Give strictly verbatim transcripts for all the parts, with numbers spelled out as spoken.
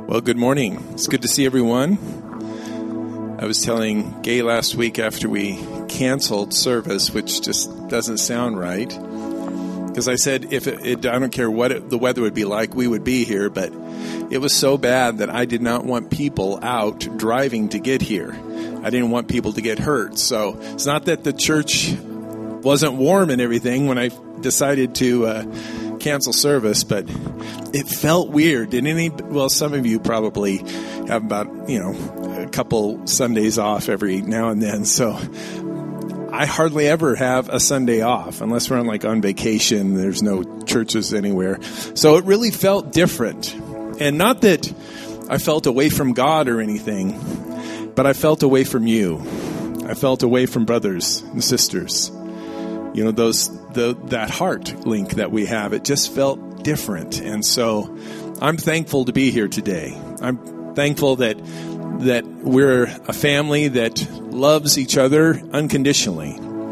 Well, good morning. It's good to see everyone. I was telling Gay last week after we canceled service, which just doesn't sound right, because I said if it, it, I don't care what it, the weather would be like, we would be here, but it was so bad that I did not want people out driving to get here. I didn't want people to get hurt. So it's not that the church wasn't warm and everything when I decided to uh, cancel service, but it felt weird. Did any, well, some of you probably have about, you know, a couple Sundays off every now and then. So I hardly ever have a Sunday off unless we're on like on vacation. There's no churches anywhere. So it really felt different. And not that I felt away from God or anything, but I felt away from you. I felt away from brothers and sisters. You know, those the that heart link that we have, it just felt different. And so I'm thankful to be here today. I'm thankful that that we're a family that loves each other unconditionally,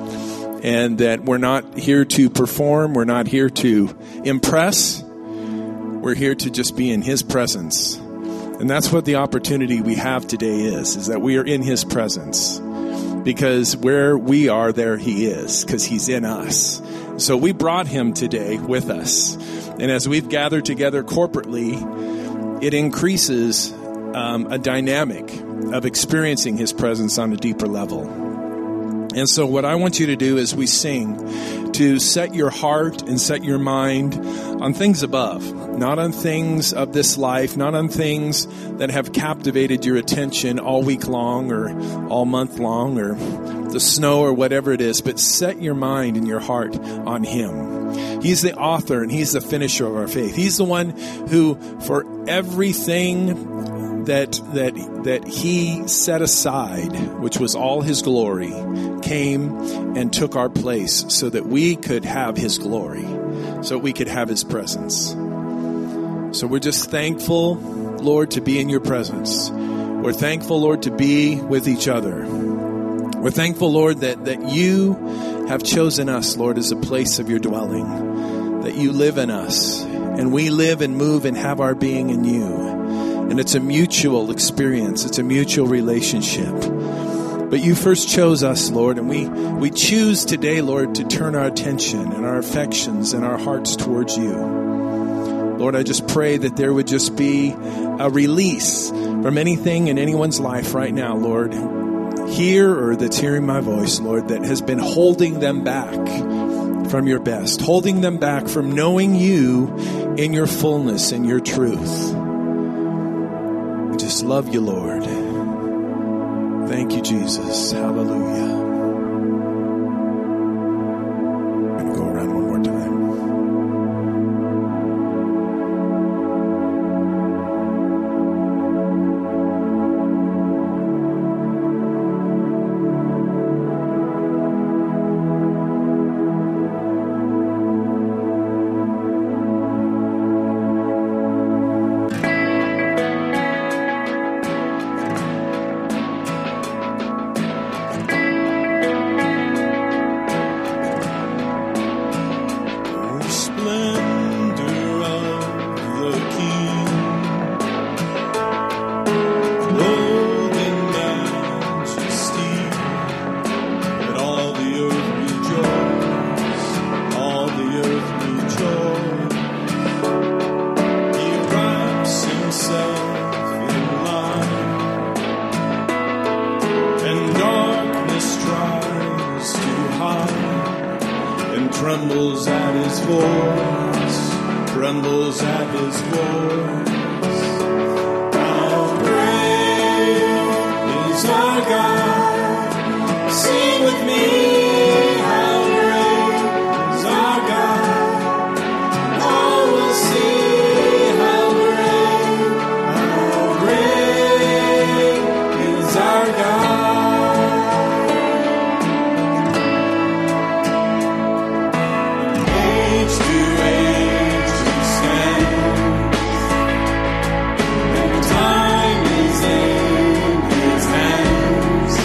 and that we're not here to perform, we're not here to impress. We're here to just be in His presence. And that's what the opportunity we have today is, is that we are in His presence. Because where we are, there He is, because He's in us. So we brought Him today with us. And as we've gathered together corporately, it increases um, a dynamic of experiencing His presence on a deeper level. And so what I want you to do as we sing, to set your heart and set your mind on things above, not on things of this life, not on things that have captivated your attention all week long or all month long or the snow or whatever it is, but set your mind and your heart on Him. He's the author and He's the finisher of our faith. He's the one who, for everything that that that He set aside, which was all His glory, came and took our place so that we could have His glory, so we could have His presence. So we're just thankful, Lord, to be in Your presence. We're thankful, Lord, to be with each other. We're thankful, Lord, that, that You have chosen us, Lord, as a place of Your dwelling, that You live in us, and we live and move and have our being in You. And it's a mutual experience. It's a mutual relationship. But You first chose us, Lord, and we, we choose today, Lord, to turn our attention and our affections and our hearts towards You. Lord, I just pray that there would just be a release from anything in anyone's life right now, Lord, here or that's hearing my voice, Lord, that has been holding them back from Your best, holding them back from knowing You in Your fullness and Your truth. I just love You, Lord. Thank You, Jesus. Hallelujah. I'm going to go around one more time. Time is in His hands.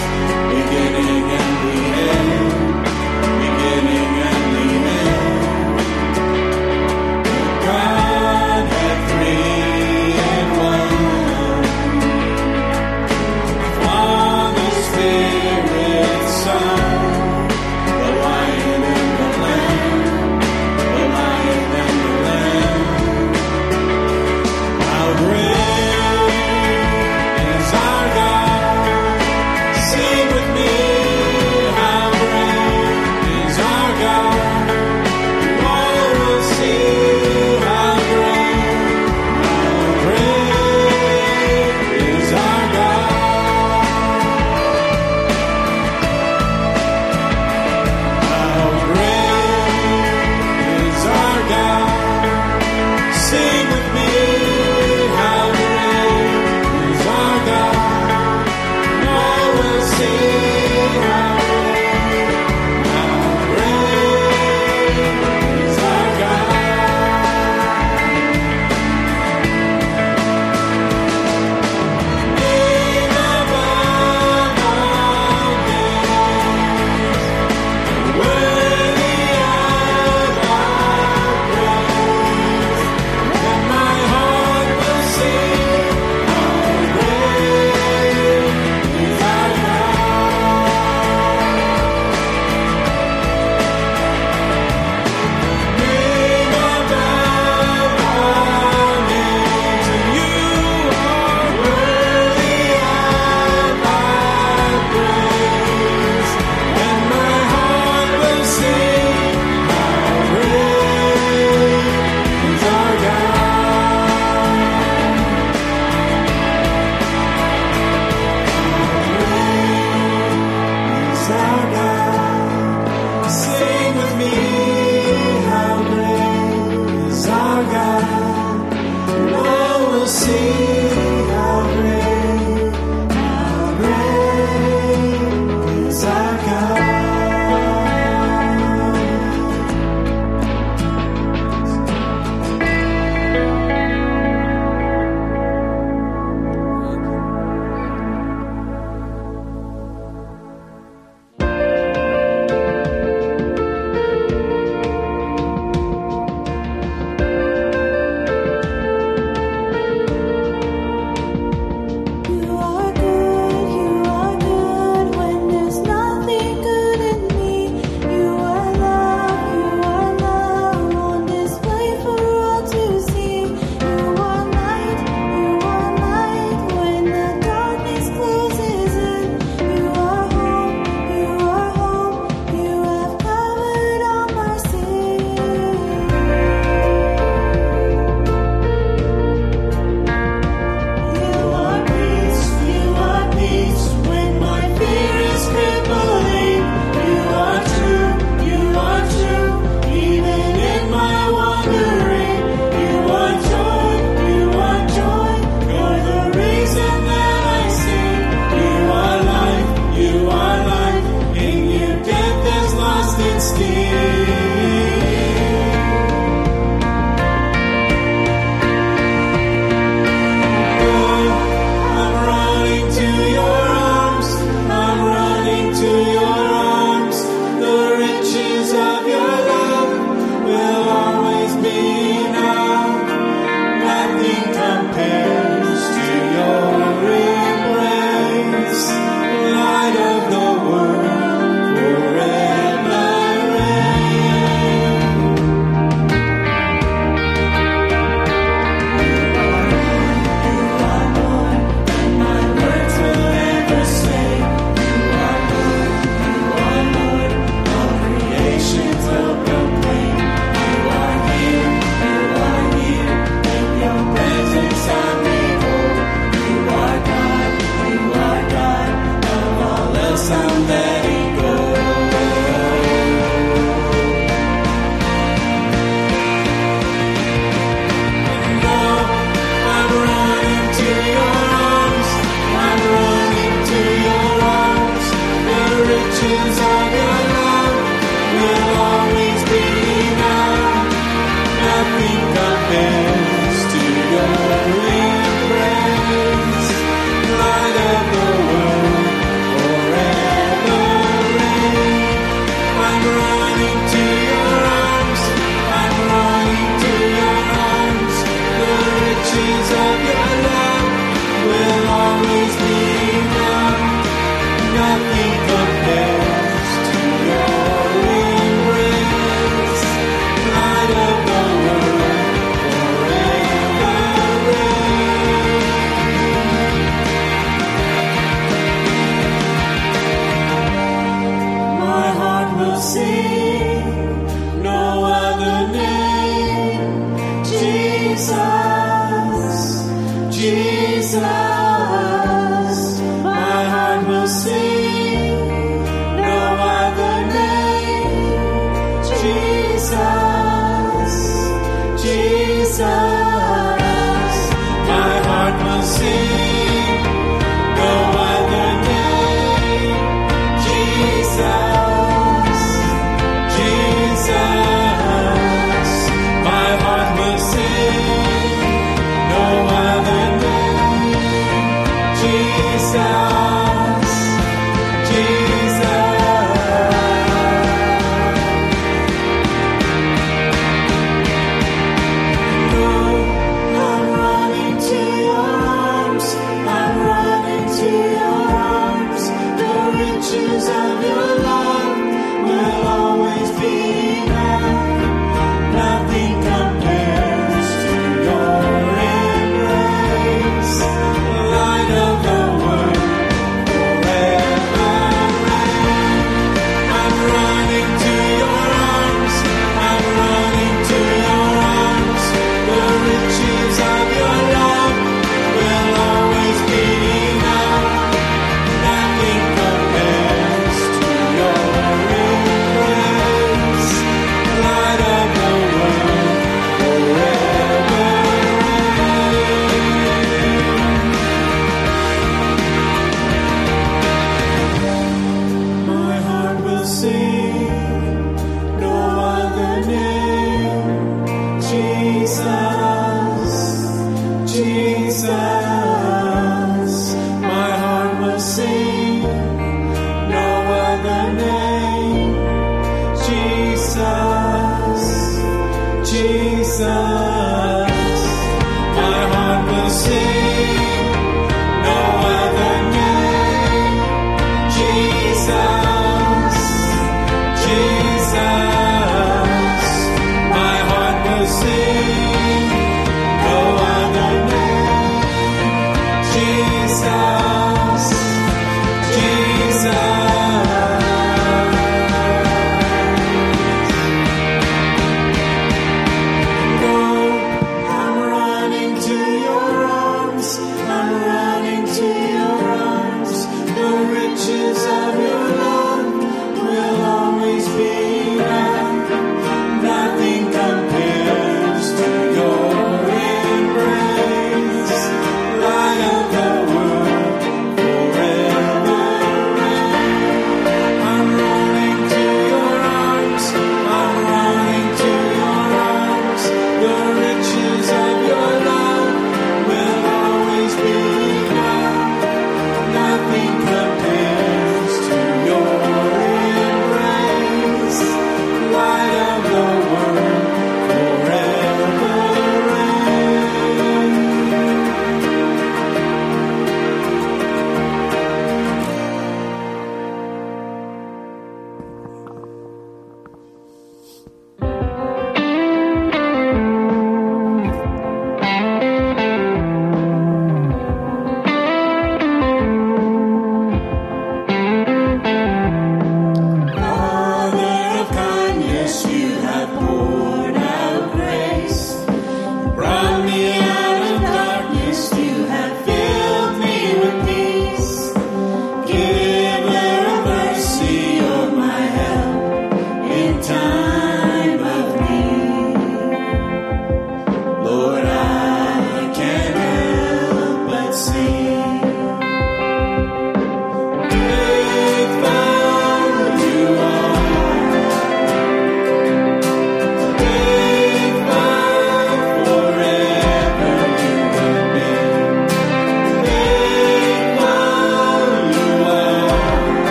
Go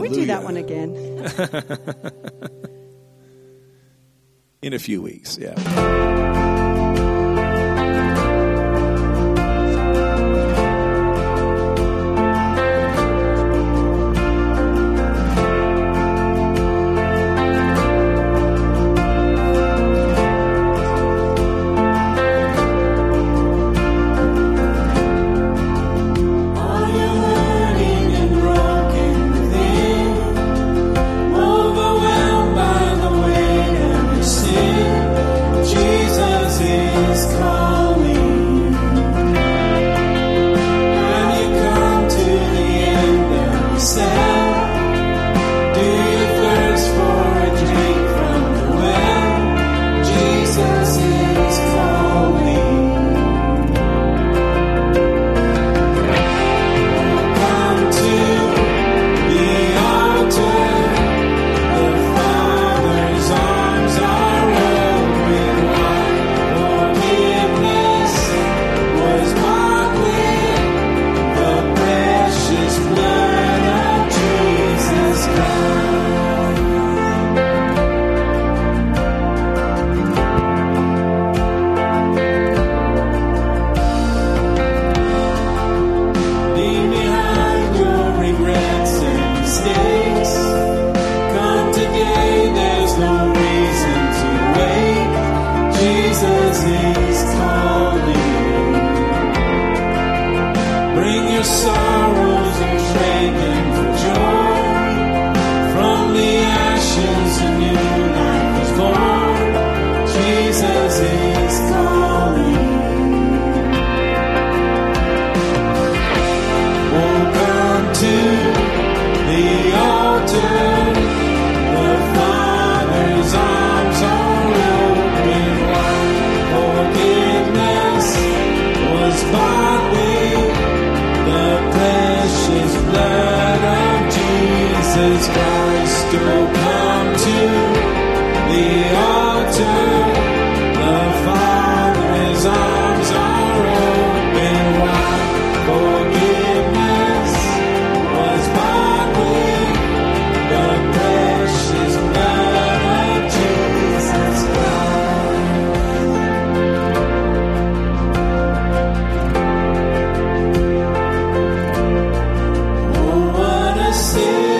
Hallelujah. we do that one again? In a few weeks, yeah.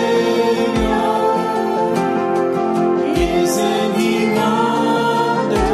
Isn't he wonderful?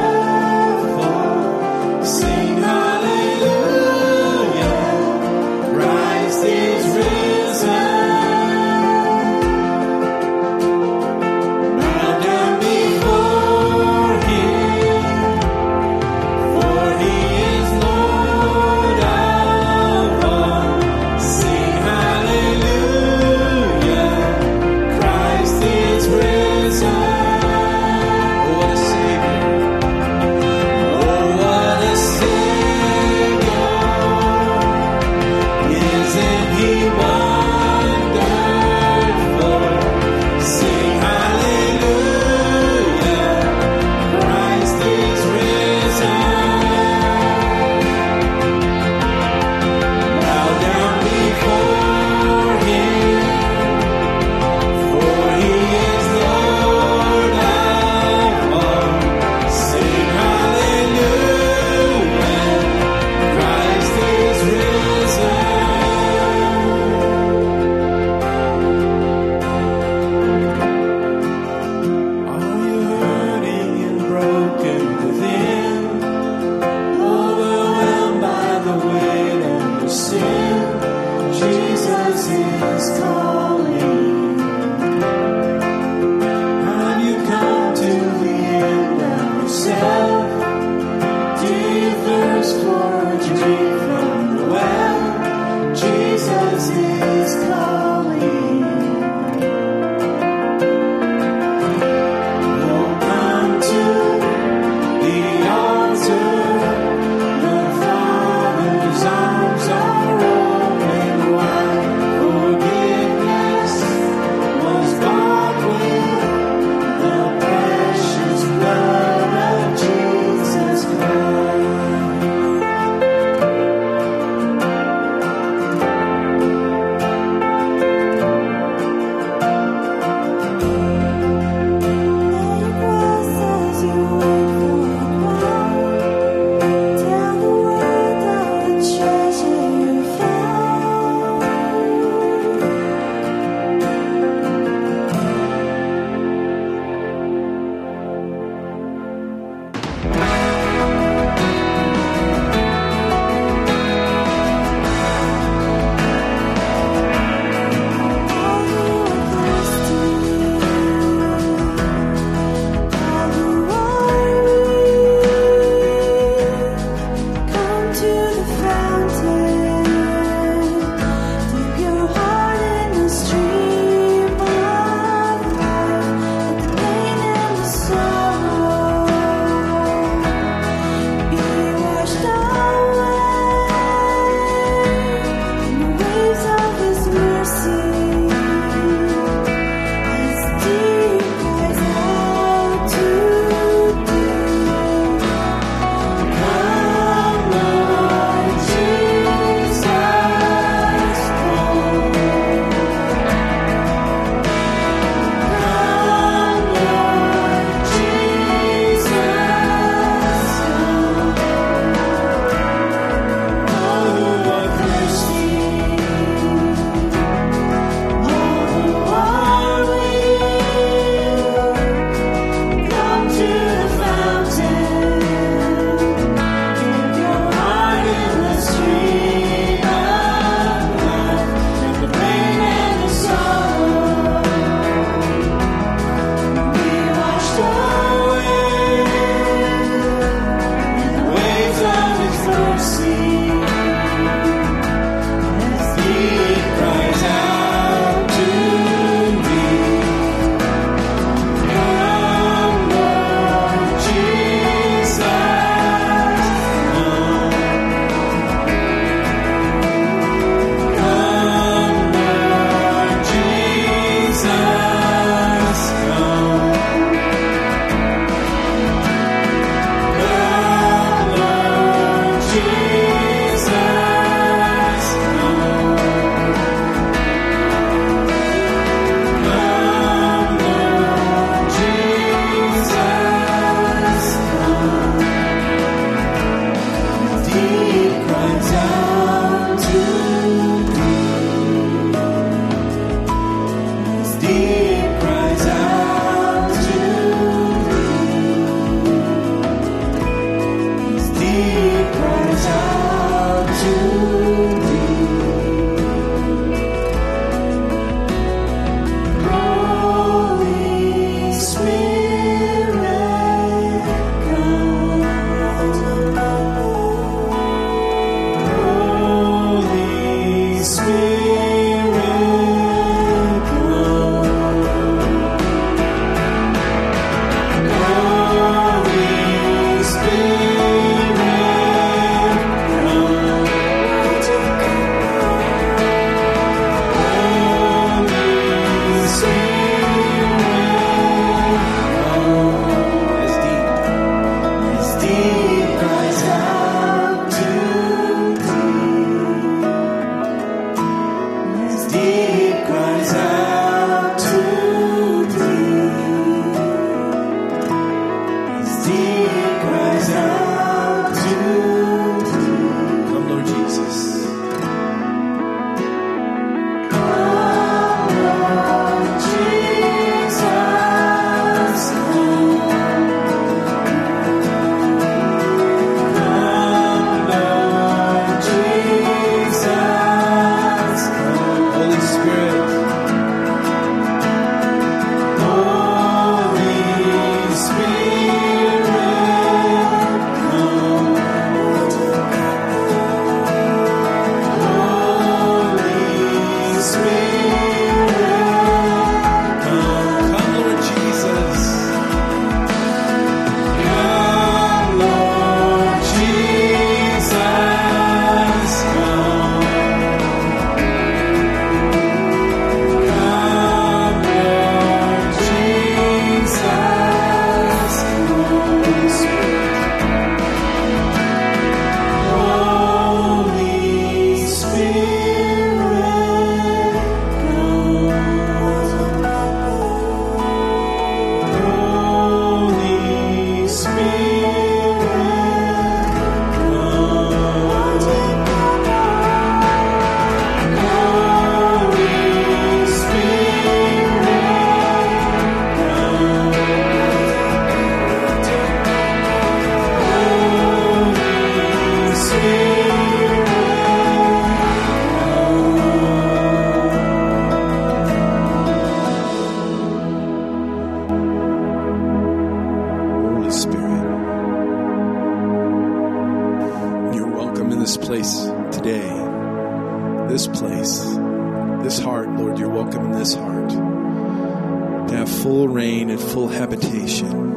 today, this place, this heart, Lord, you're welcome in this heart to have full reign and full habitation.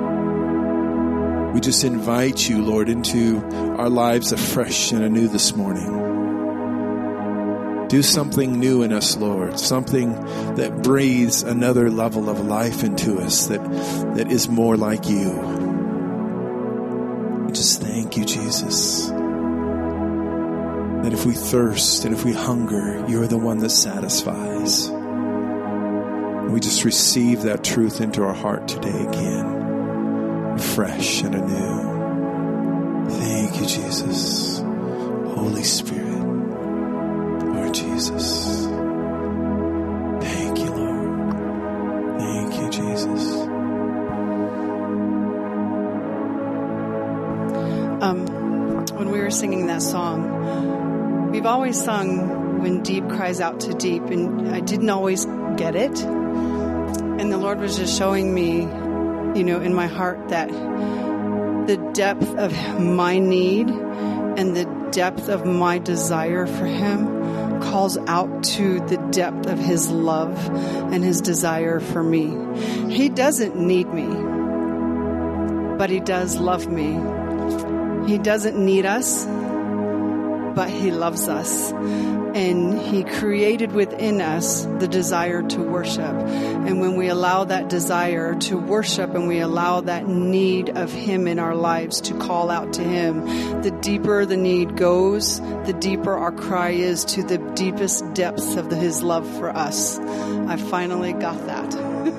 We just invite you, Lord, into our lives afresh and anew this morning. Do something new in us, Lord, something that breathes another level of life into us that, that is more like you. Just thank you, Jesus, that if we thirst and if we hunger, you're the one that satisfies. We just receive that truth into our heart today again, fresh and anew. Thank you, Jesus. Holy Spirit. Lord Jesus. Thank you, Lord. Thank you, Jesus. Um, when we were singing that song, we've always sung "When Deep Cries Out to Deep," and I didn't always get it. And the Lord was just showing me, you know, in my heart that the depth of my need and the depth of my desire for Him calls out to the depth of His love and His desire for me. He doesn't need me, but He does love me. He doesn't need us, but He loves us. And He created within us the desire to worship. And when we allow that desire to worship and we allow that need of Him in our lives to call out to Him, the deeper the need goes, the deeper our cry is to the deepest depths of the, His love for us. I finally got that.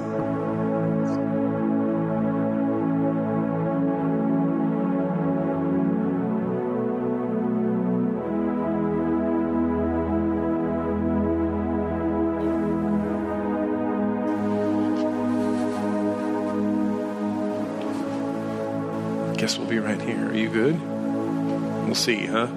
Guess we'll be right here. Are you good? We'll see, huh?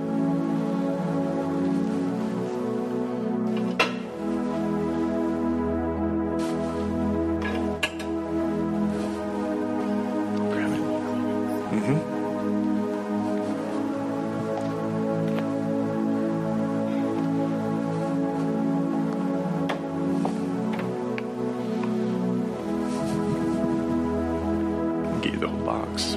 Grab it. Mm-hmm. Get you the whole box.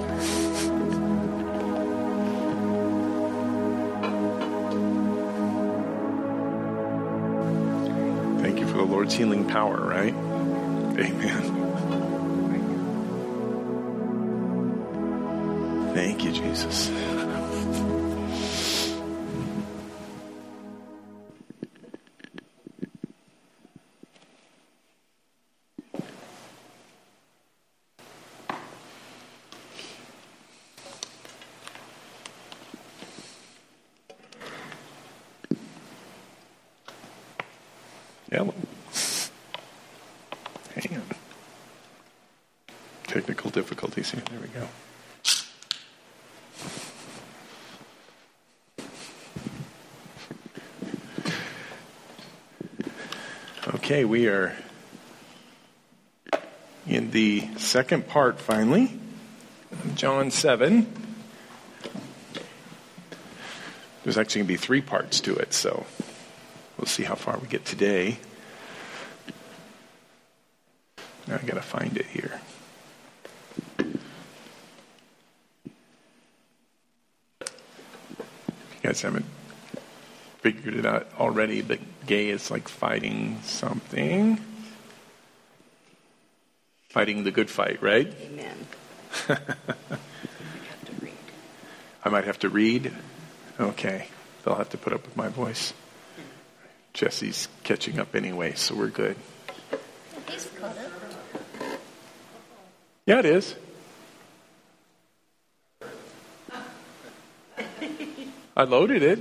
The Lord's healing power, right? Amen. Thank you, Jesus. Yellow. Hang on. Technical difficulties here. There we go. Okay, we are in the second part finally, John seven. There's actually going to be three parts to it, so we'll see how far we get today. Now I got to find it here. If you guys haven't figured it out already, but Gay is like fighting something. Fighting the good fight, right? Amen. I might have to read. Okay. They'll have to put up with my voice. Jesse's catching up anyway, so we're good. He's caught up. Yeah, it is. I loaded it.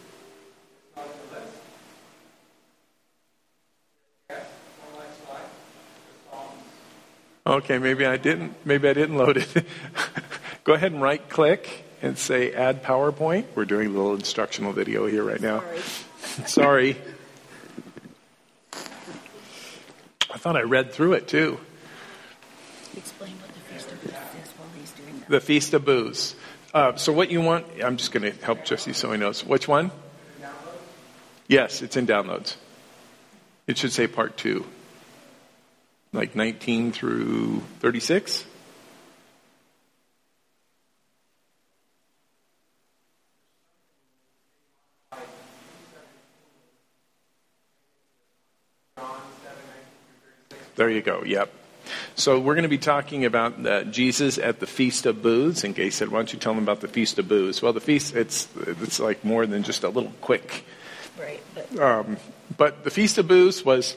Okay, maybe I didn't. Maybe I didn't load it. Go ahead and right click and say Add PowerPoint. We're doing a little instructional video here right now. Sorry. Sorry. I thought I read through it too. Explain what the Feast of Booths is while he's doing that. The Feast of Booths. Uh, so what you want, I'm just going to help Jesse so he knows. Which one? Yes, it's in downloads. It should say part two. Like nineteen through thirty-six. There you go. Yep. So we're going to be talking about uh, Jesus at the Feast of Booths. And Gay said, why don't you tell them about the Feast of Booths? Well, the feast, it's it's like more than just a little quick. Right. But, um, but the Feast of Booths was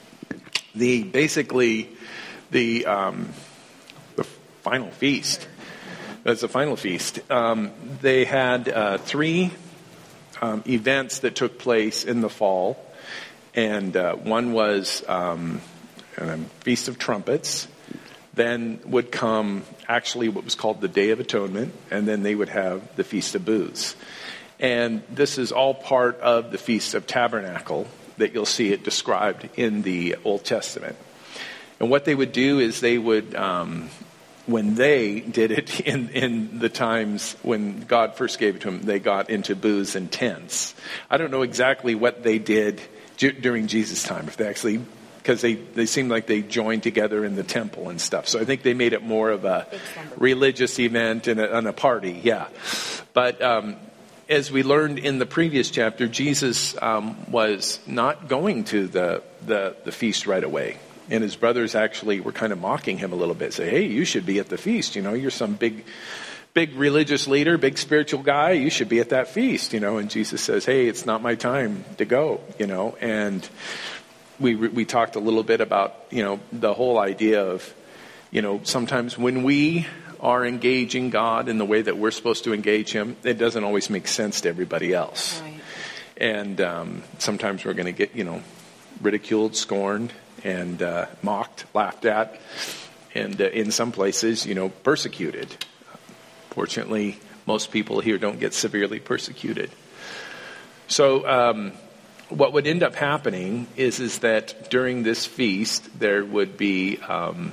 the basically the um, the final feast. That's the final feast. Um, they had uh, three um, events that took place in the fall. And uh, one was... Um, Um, Feast of Trumpets. Then would come actually what was called the Day of Atonement, and then they would have the Feast of Booths. And this is all part of the Feast of Tabernacle that you'll see it described in the Old Testament. And what they would do is they would, um, when they did it in, in the times when God first gave it to them, they got into booths and tents. I don't know exactly what they did j- during Jesus' time, if they actually... because they, they seemed like they joined together in the temple and stuff. So I think they made it more of a religious event and a, and a party, yeah. But um, as we learned in the previous chapter, Jesus um, was not going to the, the, the feast right away. And his brothers actually were kind of mocking him a little bit. Say, hey, you should be at the feast. You know, you're some big, big religious leader, big spiritual guy. You should be at that feast, you know. And Jesus says, hey, it's not my time to go, you know. And... We we talked a little bit about, you know, the whole idea of, you know, sometimes when we are engaging God in the way that we're supposed to engage him, it doesn't always make sense to everybody else. right. And um, sometimes we're going to get, you know, ridiculed, scorned, and uh, mocked, laughed at, and uh, in some places, you know, persecuted. Fortunately, most people here don't get severely persecuted. So... Um, What would end up happening is is that during this feast there would be um,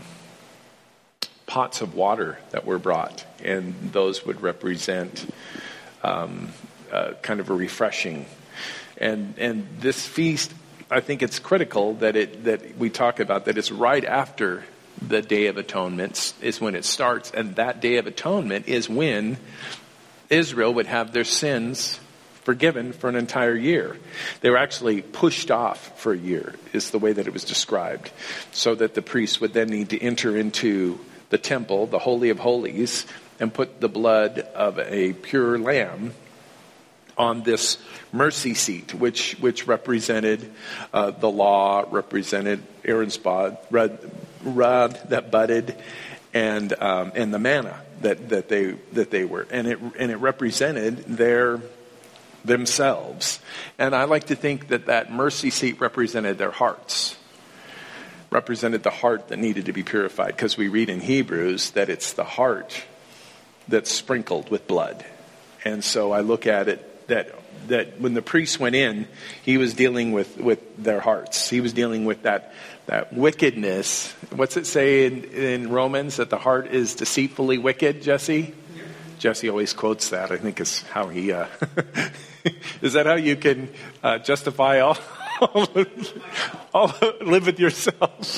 pots of water that were brought, and those would represent um, uh, kind of a refreshing. And and this feast, I think it's critical that it that we talk about that it's right after the Day of Atonement is when it starts, and that Day of Atonement is when Israel would have their sins forgiven for an entire year. They were actually pushed off for a year, is the way that it was described, so that the priests would then need to enter into the temple, the Holy of Holies, and put the blood of a pure lamb on this mercy seat, which which represented uh, the law, represented Aaron's bod, rod, rod that budded, and um, and the manna that that they that they were, and it and it represented their themselves. And I like to think that that mercy seat represented their hearts, represented the heart that needed to be purified, because we read in Hebrews that it's the heart that's sprinkled with blood. And so I look at it that that when the priest went in, he was dealing with, with their hearts. He was dealing with that that wickedness. What's it say in, in Romans, that the heart is deceitfully wicked, Jesse? Jesse always quotes that. I think is how he... Uh, is that how you can uh, justify all, all, all live with yourselves?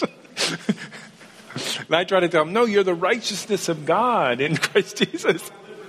And I try to tell him, no, you're the righteousness of God in Christ Jesus.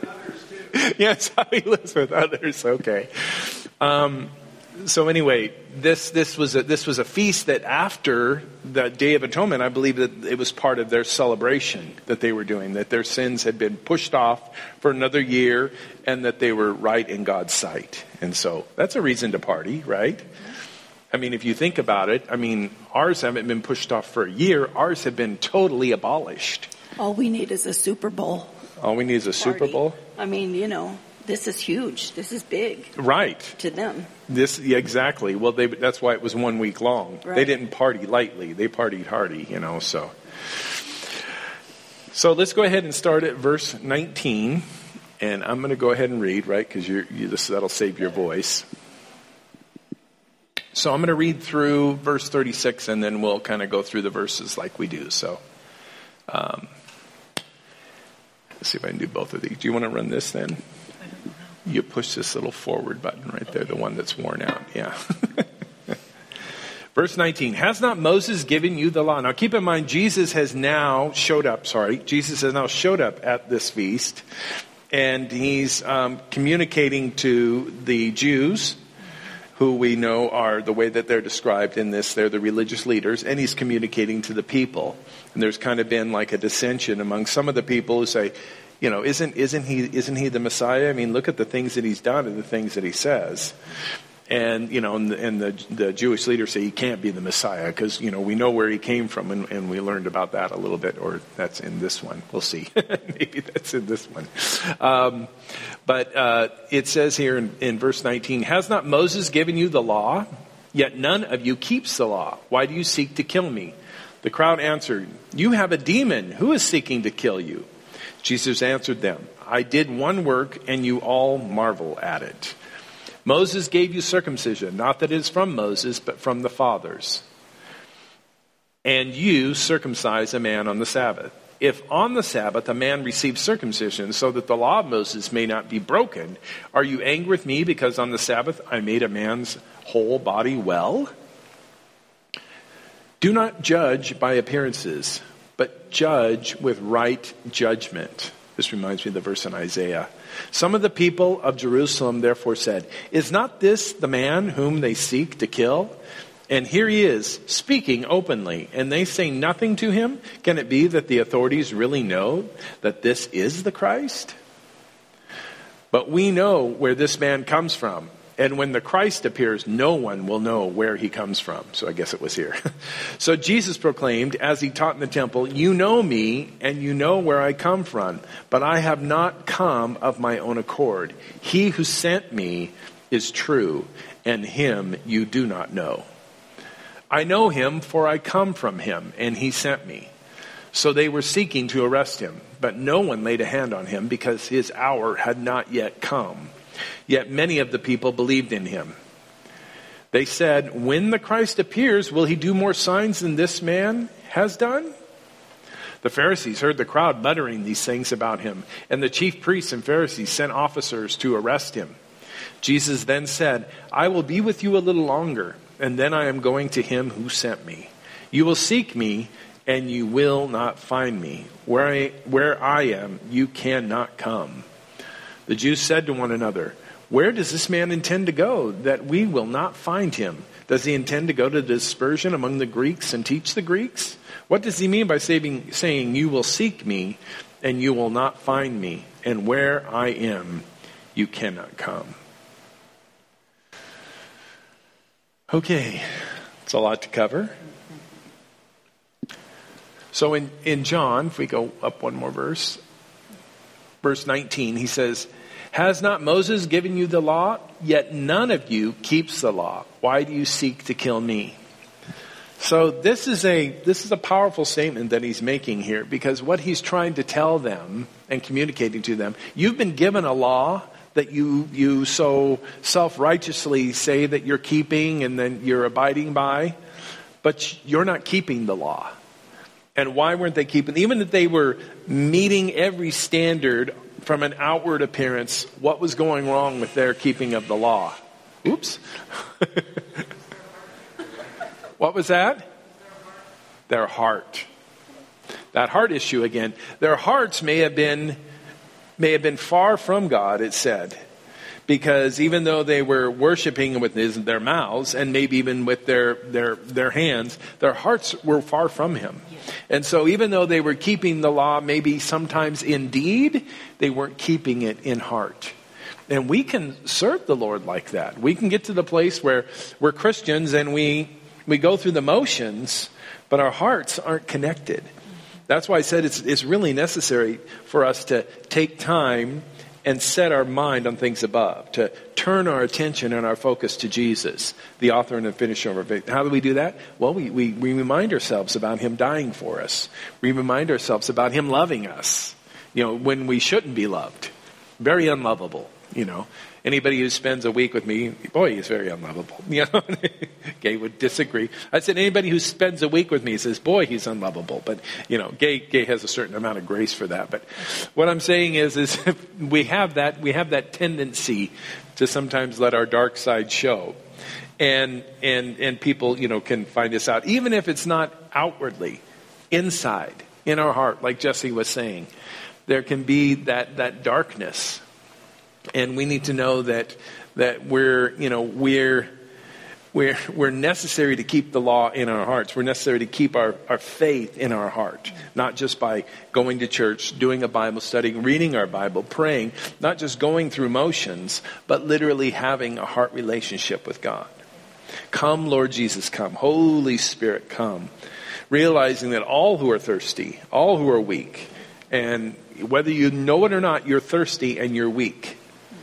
Yes, how he lives with others. Okay. Um, so anyway, this this was a, this was a feast that after the Day of Atonement, I believe that it was part of their celebration that they were doing, that their sins had been pushed off for another year, and that they were right in God's sight. And so that's a reason to party, right? I mean, if you think about it, I mean, ours haven't been pushed off for a year. Ours have been totally abolished. All we need is a Super Bowl. All we need is a Super Party. Bowl? I mean, you know, this is huge. This is big. Right. To them. This, yeah, exactly. Well, they, that's why it was one week long. Right. They didn't party lightly. They partied hardy, you know, so. So let's go ahead and start at verse nineteen. And I'm going to go ahead and read, right, because you're, you, this, that'll save your voice. So I'm going to read through verse thirty-six, and then we'll kind of go through the verses like we do. So um, let's see if I can do both of these. Do you want to run this then? You push this little forward button right there, the one that's worn out. Yeah. Verse nineteen, has not Moses given you the law? Now keep in mind, Jesus has now showed up, sorry, Jesus has now showed up at this feast, and he's um, communicating to the Jews, who we know are the way that they're described in this, they're the religious leaders, and he's communicating to the people. And there's kind of been like a dissension among some of the people who say, you know, isn't isn't he isn't he the Messiah? I mean, look at the things that he's done and the things that he says. And, you know, and the, and the, the Jewish leaders say he can't be the Messiah because, you know, we know where he came from, and, and we learned about that a little bit, or that's in this one. We'll see. Maybe that's in this one. Um, but uh, it says here in, in verse nineteen, has not Moses given you the law? Yet none of you keeps the law. Why do you seek to kill me? The crowd answered, you have a demon. Who is seeking to kill you? Jesus answered them, I did one work, and you all marvel at it. Moses gave you circumcision, not that it is from Moses, but from the fathers. And you circumcise a man on the Sabbath. If on the Sabbath a man receives circumcision so that the law of Moses may not be broken, are you angry with me because on the Sabbath I made a man's whole body well? Do not judge by appearances, but judge with right judgment. This reminds me of the verse in Isaiah. Some of the people of Jerusalem therefore said, is not this the man whom they seek to kill? And here he is, speaking openly, and they say nothing to him? Can it be that the authorities really know that this is the Christ? But we know where this man comes from. And when the Christ appears, no one will know where he comes from. So I guess it was here. So Jesus proclaimed, as he taught in the temple, you know me, and you know where I come from. But I have not come of my own accord. He who sent me is true, and him you do not know. I know him, for I come from him, and he sent me. So they were seeking to arrest him, but no one laid a hand on him, because his hour had not yet come. Yet many of the people believed in him. They said, when the Christ appears, will he do more signs than this man has done? The Pharisees heard the crowd muttering these things about him, and the chief priests and Pharisees sent officers to arrest him. Jesus then said, I will be with you a little longer, and then I am going to him who sent me. You will seek me, and you will not find me. Where I, where I am, you cannot come. The Jews said to one another, where does this man intend to go, that we will not find him? Does he intend to go to dispersion among the Greeks and teach the Greeks? What does he mean by saying, saying, you will seek me, and you will not find me, and where I am, you cannot come? Okay, it's a lot to cover. So in, in John, if we go up one more verse, verse nineteen, he says, has not Moses given you the law? Yet none of you keeps the law. Why do you seek to kill me? So this is a this is a powerful statement that he's making here, because what he's trying to tell them and communicating to them, you've been given a law that you you so self-righteously say that you're keeping and then you're abiding by, but you're not keeping the law. And why weren't they keeping? Even if they were meeting every standard from an outward appearance, what was going wrong with their keeping of the law? Oops. What was that? Their heart. That heart issue again. Their hearts may have been may have been far from God, it said. Because even though they were worshiping with his, their mouths and maybe even with their, their, their hands, their hearts were far from him. And so even though they were keeping the law, maybe sometimes in deed, they weren't keeping it in heart. And we can serve the Lord like that. We can get to the place where we're Christians and we, we go through the motions, but our hearts aren't connected. That's why I said it's, it's really necessary for us to take time and set our mind on things above, to turn our attention and our focus to Jesus, the author and the finisher of our faith. How do we do that? Well, we, we, we remind ourselves about him dying for us. We remind ourselves about him loving us, you know, when we shouldn't be loved. Very unlovable, you know. Anybody who spends a week with me, boy, he's very unlovable. You know, Gay would disagree. I said, anybody who spends a week with me says, boy, he's unlovable. But, you know, Gay, Gay has a certain amount of grace for that. But what I'm saying is, is we have that, we have that tendency to sometimes let our dark side show. And, and, and people, you know, can find this out, even if it's not outwardly, inside, in our heart, like Jesse was saying, there can be that, that darkness. And we need to know that, that we're, you know, we're, we're, we're necessary to keep the law in our hearts. We're necessary to keep our, our faith in our heart, not just by going to church, doing a Bible study, reading our Bible, praying, not just going through motions, but literally having a heart relationship with God. Come, Lord Jesus, come. Holy Spirit, come. Realizing that all who are thirsty, all who are weak, and whether you know it or not, you're thirsty and you're weak.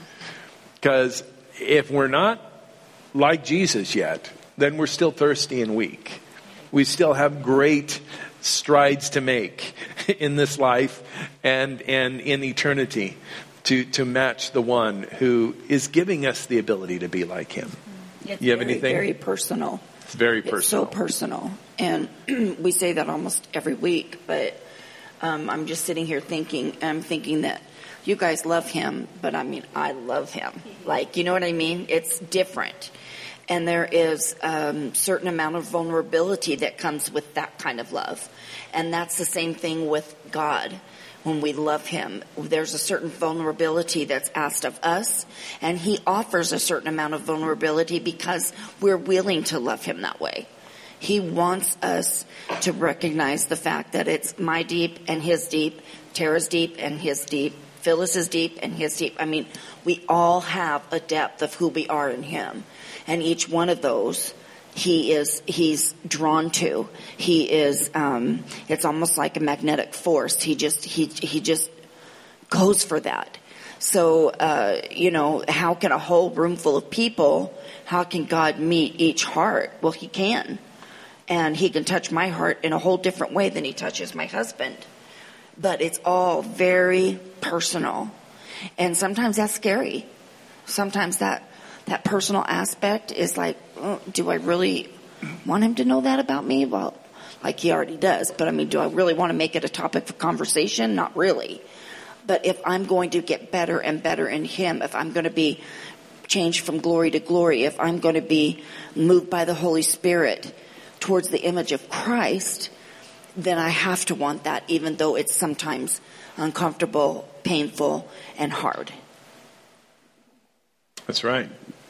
Because if we're not like Jesus yet, then we're still thirsty and weak. We still have great strides to make in this life and, and in eternity to, to match the one who is giving us the ability to be like him. It's you have very, anything? Very personal. It's very personal. It's so personal. And we say that almost every week, but um, I'm just sitting here thinking, I'm thinking that you guys love him, but I mean, I love him. Like, you know what I mean? It's different. And there is a um, certain amount of vulnerability that comes with that kind of love. And that's the same thing with God. When we love him, there's a certain vulnerability that's asked of us, and he offers a certain amount of vulnerability because we're willing to love him that way. He wants us to recognize the fact that it's my deep and his deep, Tara's deep and his deep, Phyllis's deep and his deep. I mean, we all have a depth of who we are in him, and each one of those He is, he's drawn to. He is, um, it's almost like a magnetic force. He just, he, he just goes for that. So, uh, you know, how can a whole room full of people, how can God meet each heart? Well, he can. And he can touch my heart in a whole different way than he touches my husband. But it's all very personal. And sometimes that's scary. Sometimes that, that personal aspect is like, oh, do I really want him to know that about me? Well, like he already does. But I mean, do I really want to make it a topic for conversation? Not really. But if I'm going to get better and better in him, if I'm going to be changed from glory to glory, if I'm going to be moved by the Holy Spirit towards the image of Christ, then I have to want that, even though it's sometimes uncomfortable, painful, and hard. That's right.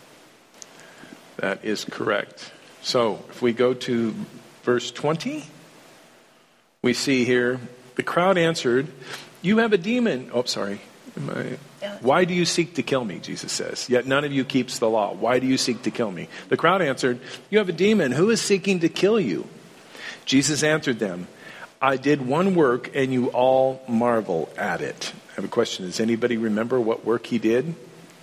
That is correct. So if we go to verse twenty, we see here, the crowd answered, you have a demon. Oh, sorry. Am I, why do you seek to kill me, Jesus says, yet none of you keeps the law. Why do you seek to kill me? The crowd answered, you have a demon. Who is seeking to kill you? Jesus answered them, I did one work and you all marvel at it. I have a question. Does anybody remember what work he did?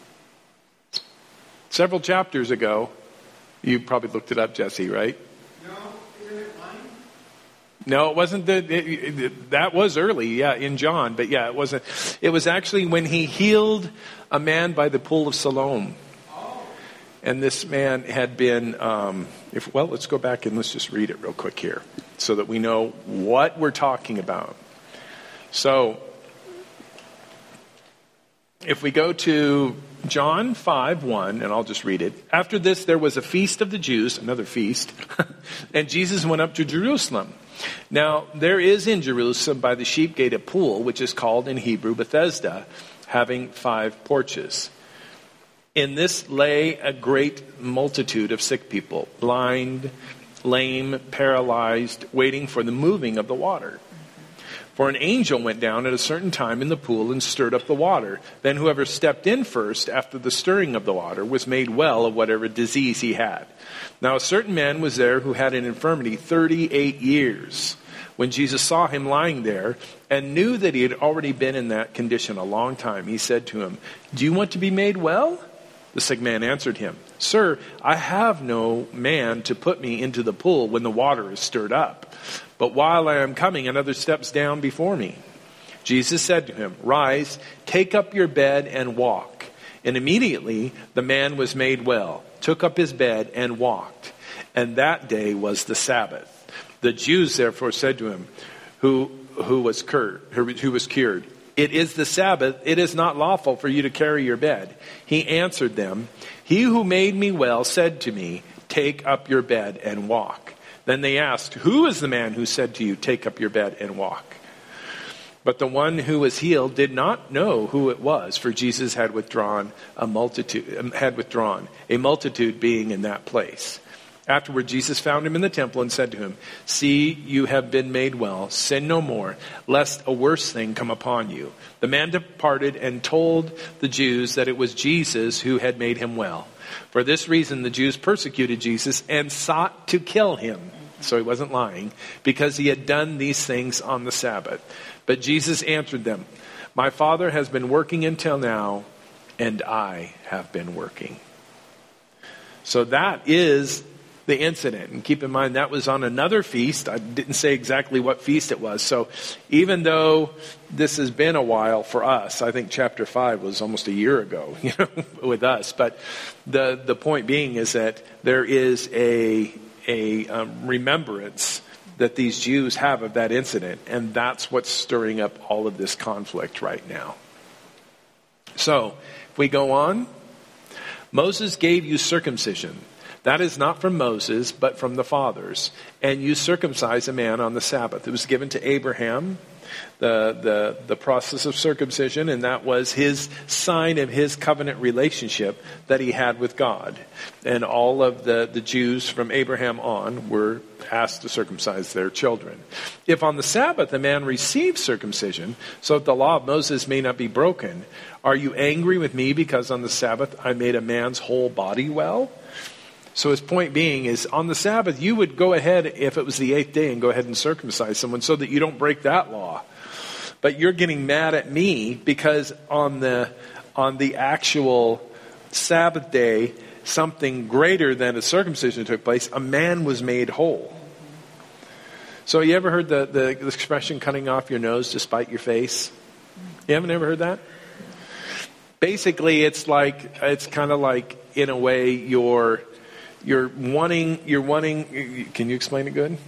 Several chapters ago, you probably looked it up, Jesse, right? No, isn't it mine? No, it wasn't. The, it, it, that was early, yeah, in John. But yeah, it wasn't. It was actually when he healed a man by the pool of Siloam. Oh. And this man had been, um, if well, let's go back and let's just read it real quick here so that we know what we're talking about. So, if we go to John five one, and I'll just read it. After this, there was a feast of the Jews, another feast, and Jesus went up to Jerusalem. Now, there is in Jerusalem by the sheep gate a pool, which is called in Hebrew Bethesda, having five porches. In this lay a great multitude of sick people, blind, lame, paralyzed, waiting for the moving of the water. For an angel went down at a certain time in the pool and stirred up the water. Then whoever stepped in first after the stirring of the water was made well of whatever disease he had. Now a certain man was there who had an infirmity thirty-eight years. When Jesus saw him lying there and knew that he had already been in that condition a long time, he said to him, do you want to be made well? The sick man answered him, Sir, I have no man to put me into the pool when the water is stirred up. But while I am coming, another steps down before me. Jesus said to him, Rise, take up your bed and walk. And immediately the man was made well, took up his bed, and walked. And that day was the Sabbath. The Jews therefore said to him, who who was cured, who was cured, "It is the Sabbath. It is not lawful for you to carry your bed." He answered them, "He who made me well said to me, 'Take up your bed and walk.'" Then they asked, "Who is the man who said to you, 'Take up your bed and walk'?" But the one who was healed did not know who it was, for Jesus had withdrawn a multitude, had withdrawn, a multitude being in that place. Afterward, Jesus found him in the temple and said to him, "See, you have been made well. Sin no more, lest a worse thing come upon you." The man departed and told the Jews that it was Jesus who had made him well. For this reason, the Jews persecuted Jesus and sought to kill him. So he wasn't lying, because he had done these things on the Sabbath. But Jesus answered them, "My Father has been working until now, and I have been working." So that is the incident. And keep in mind, that was on another feast. I didn't say exactly what feast it was. So even though this has been a while for us, I think chapter five was almost a year ago, you know, with us. But the, the point being is that there is a, a um, remembrance that these Jews have of that incident. And that's what's stirring up all of this conflict right now. So if we go on, Moses gave you circumcision. That is not from Moses, but from the fathers. And you circumcise a man on the Sabbath. It was given to Abraham, the, the, the process of circumcision, and that was his sign of his covenant relationship that he had with God. And all of the, the Jews from Abraham on were asked to circumcise their children. If on the Sabbath a man receives circumcision, so that the law of Moses may not be broken, are you angry with me because on the Sabbath I made a man's whole body well? So his point being is, on the Sabbath, you would go ahead, if it was the eighth day, and go ahead and circumcise someone so that you don't break that law. But you're getting mad at me because on the on the actual Sabbath day, something greater than a circumcision took place. A man was made whole. So you ever heard the, the, the expression, cutting off your nose to spite your face? You haven't ever heard that? Basically, it's like, it's kind of like, in a way, you're... You're wanting, you're wanting, can you explain it good?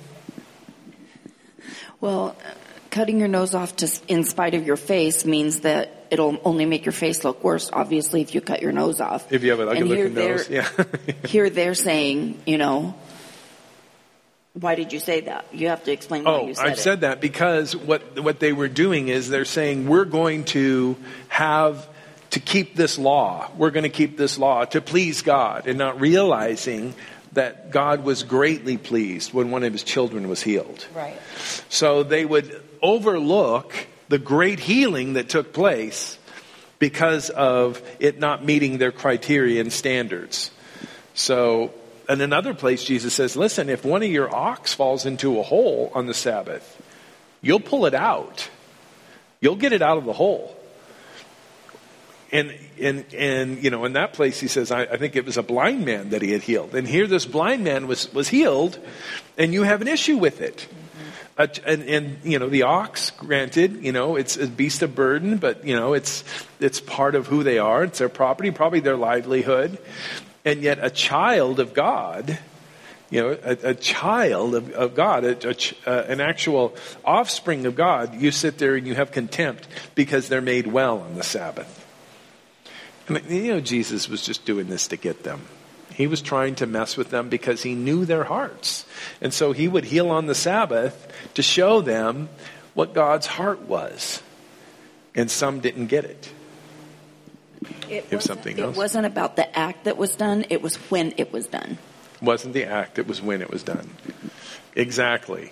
Well, cutting your nose off to, in spite of your face means that it'll only make your face look worse, obviously, if you cut your nose off. If you have an ugly looking nose, yeah. Here they're saying, you know, why did you say that? You have to explain why oh, you said I've it. said that because what what they were doing is they're saying, we're going to have... to keep this law. We're going to keep this law to please God, and not realizing that God was greatly pleased when one of his children was healed. Right. So they would overlook the great healing that took place because of it not meeting their criteria and standards. So in another place, Jesus says, listen, if one of your ox falls into a hole on the Sabbath, you'll pull it out. You'll get it out of the hole. And, and, and, you know, in that place, he says, I, I think it was a blind man that he had healed. And here this blind man was, was healed, and you have an issue with it. Mm-hmm. Uh, and, and, you know, the ox, granted, you know, it's a beast of burden, but, you know, it's, it's part of who they are. It's their property, probably their livelihood. And yet a child of God, you know, a, a child of, of God, a, a, uh, an actual offspring of God, you sit there and you have contempt because they're made well on the Sabbath. And, you know, Jesus was just doing this to get them. He was trying to mess with them because he knew their hearts. And so he would heal on the Sabbath to show them what God's heart was. And some didn't get it. It, if something else. It wasn't about the act that was done. It was when it was done. It wasn't the act. It was when it was done. Exactly.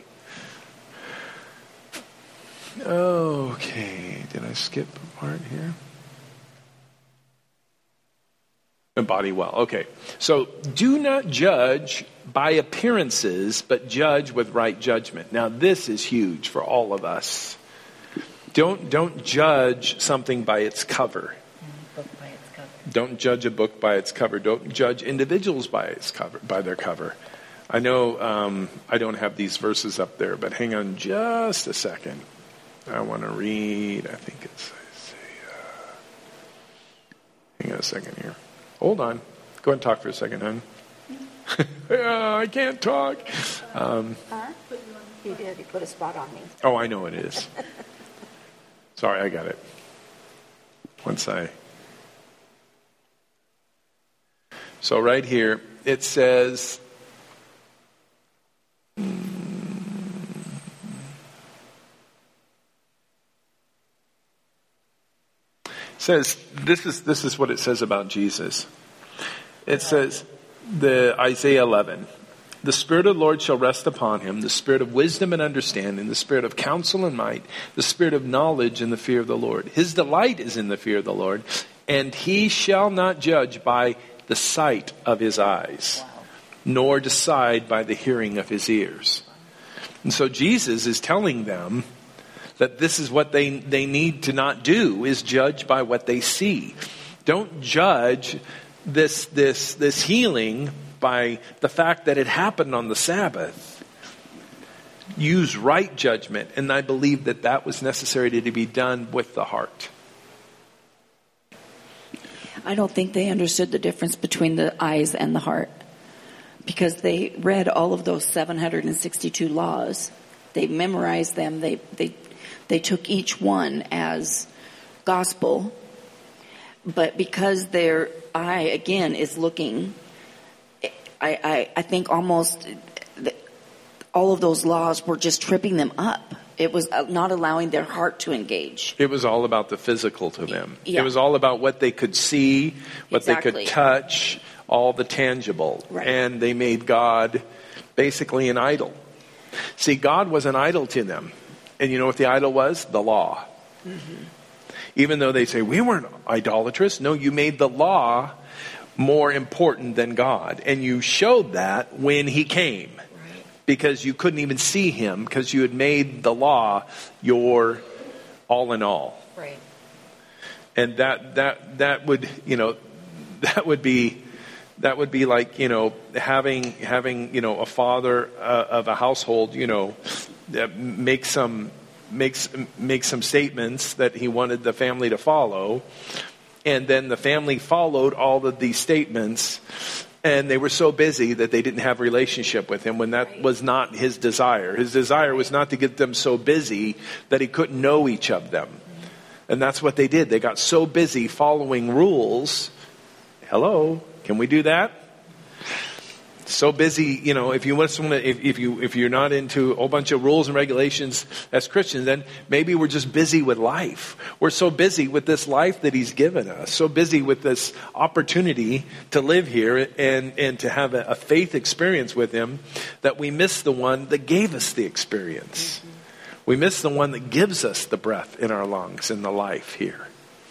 Okay. Did I skip a part here? And body well. Okay. So do not judge by appearances, but judge with right judgment. Now this is huge for all of us. Don't don't judge something by its cover. Book by its cover. Don't judge a book by its cover. Don't judge individuals by its cover, by their cover. I know um, I don't have these verses up there, but hang on just a second. I want to read. I think it's. Hang hang on a second here. Hold on. Go ahead and talk for a second, hon. Yeah, I can't talk. Um, huh? He did. He put a spot on me. Oh, I know it is. Sorry, I got it. Once I... So right here, it says... says this is this is what it says about Jesus. It says the Isaiah eleven. The Spirit of the Lord shall rest upon him, the Spirit of wisdom and understanding, the Spirit of counsel and might, the Spirit of knowledge and the fear of the Lord. His delight is in the fear of the Lord, and he shall not judge by the sight of his eyes, nor decide by the hearing of his ears. And so Jesus is telling them that this is what they, they need to not do, is judge by what they see. Don't judge this, this, this healing by the fact that it happened on the Sabbath. Use right judgment, and I believe that that was necessary to be done with the heart. I don't think they understood the difference between the eyes and the heart, because they read all of those seven hundred sixty-two laws. They memorized them. They they they took each one as gospel, but because their eye again is looking, I I, I think almost all of those laws were just tripping them up. It was not allowing their heart to engage. It was all about the physical to them. Yeah. It was all about what they could see, what Exactly. they could touch, all the tangible. Right. And they made God basically an idol. See, God was an idol to them. And you know what the idol was? The law. Mm-hmm. Even though they say, we weren't idolatrous. No, you made the law more important than God. And you showed that when he came. Because you couldn't even see him, because you had made the law your all in all. Right. And that that that would, you know, that would be that would be like, you know, having having, you know, a father uh, of a household, you know, that make some makes make some statements that he wanted the family to follow, and then the family followed all of these statements. And they were so busy that they didn't have a relationship with him, when that was not his desire. His desire was not to get them so busy that he couldn't know each of them. And that's what they did. They got so busy following rules. Hello, can we do that? So busy, you know, if you want someone, if, if you if you're not into a whole bunch of rules and regulations as Christians, then maybe we're just busy with life. We're so busy with this life that he's given us, so busy with this opportunity to live here and, and to have a, a faith experience with him, that we miss the one that gave us the experience. Mm-hmm. We miss the one that gives us the breath in our lungs and the life here.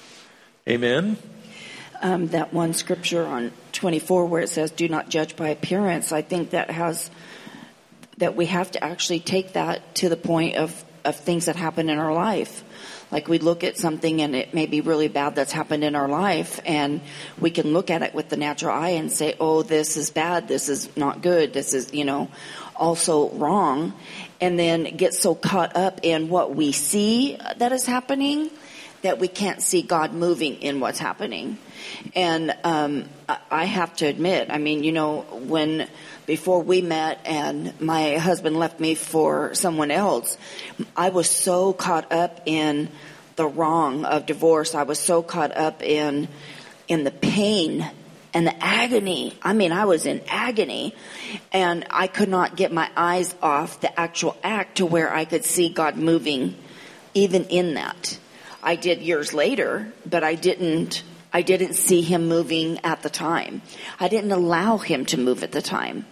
Amen? Um, that one scripture on twenty-four where it says, do not judge by appearance. I think that has, that we have to actually take that to the point of, of things that happen in our life. Like we look at something and it may be really bad that's happened in our life, and we can look at it with the natural eye and say, oh, this is bad. This is not good. This is, you know, also wrong. And then get so caught up in what we see that is happening that we can't see God moving in what's happening. And um, I have to admit, I mean, you know, when before we met and my husband left me for someone else, I was so caught up in the wrong of divorce. I was so caught up in in the pain and the agony. I mean, I was in agony, and I could not get my eyes off the actual act to where I could see God moving even in that. I did years later, but I didn't I didn't see him moving at the time. I didn't allow him to move at the time.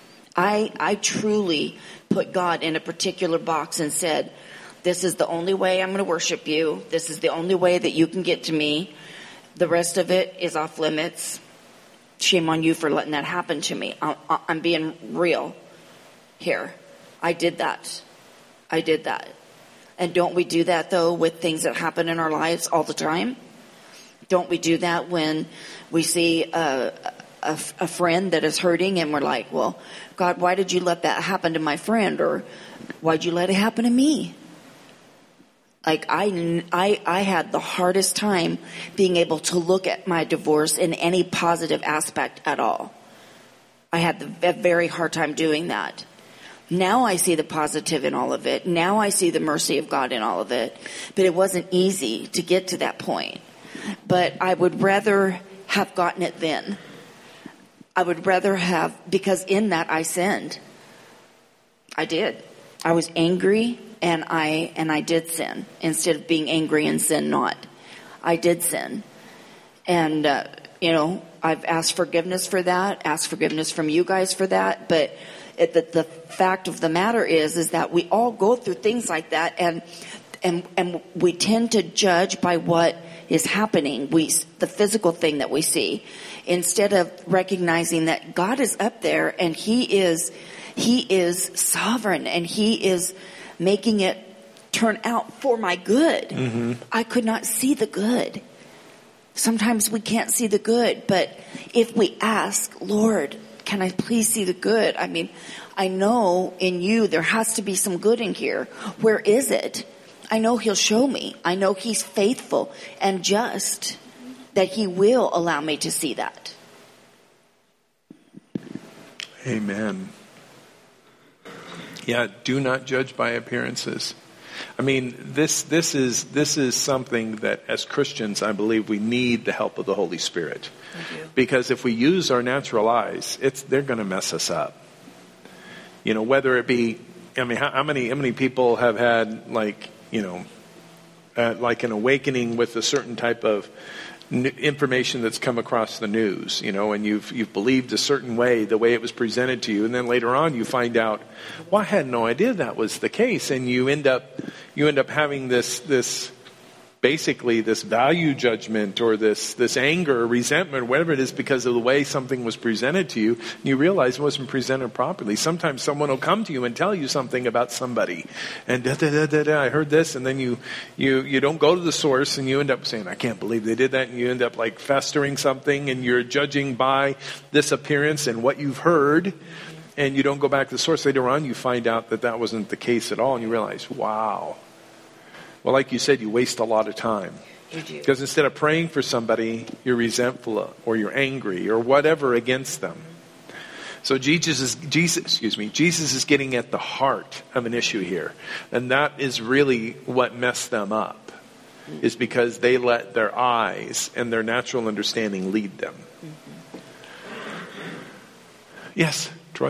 I I truly put God in a particular box and said, this is the only way I'm going to worship you. This is the only way that you can get to me. The rest of it is off limits. Shame on you for letting that happen to me. I, I'm being real here. I did that. I did that. And don't we do that, though, with things that happen in our lives all the time? Don't we do that when we see a, a, a friend that is hurting and we're like, well, God, why did you let that happen to my friend? Or why'd you let it happen to me? Like I, I, I had the hardest time being able to look at my divorce in any positive aspect at all. I had the, a very hard time doing that. Now I see the positive in all of it. Now I see the mercy of God in all of it. But it wasn't easy to get to that point. But I would rather have gotten it then. I would rather have, because in that I sinned. I did. I was angry and I and I did sin instead of being angry and sin not. I did sin. And, uh, you know, I've asked forgiveness for that, asked forgiveness from you guys for that. But it, the, the fact of the matter is, is that we all go through things like that, and and and we tend to judge by what is happening, we the physical thing that we see, instead of recognizing that God is up there and He is He is sovereign and He is making it turn out for my good. Mm-hmm. I could not see the good. Sometimes we can't see the good, but if we ask, Lord, can I please see the good? I mean, I know in you there has to be some good in here. Where is it? I know He'll show me. I know He's faithful and just, that He will allow me to see that. Amen. Yeah, do not judge by appearances. I mean, this this is this is something that as Christians, I believe we need the help of the Holy Spirit. Because if we use our natural eyes, it's they're going to mess us up. You know, whether it be, I mean, how, how many how many people have had like, you know, uh, like an awakening with a certain type of information that's come across the news, you know, and you've you've believed a certain way, the way it was presented to you, and then later on you find out, well, I had no idea that was the case, and you end up you end up having this this basically this value judgment or this this anger or resentment or whatever it is because of the way something was presented to you, and you realize it wasn't presented properly. Sometimes someone will come to you and tell you something about somebody, and da, da, da, da, da, I heard this, and then you you you don't go to the source, and you end up saying, I can't believe they did that, and you end up like festering something, and you're judging by this appearance and what you've heard, and you don't go back to the source. Later on you find out that that wasn't the case at all, and you realize, wow. Well, like you said, you waste a lot of time. You do. Because instead of praying for somebody, you're resentful or you're angry or whatever against them. So Jesus is, Jesus, excuse me, Jesus is getting at the heart of an issue here. And that is really what messed them up, is because they let their eyes and their natural understanding lead them. Mm-hmm. Yes, Troy?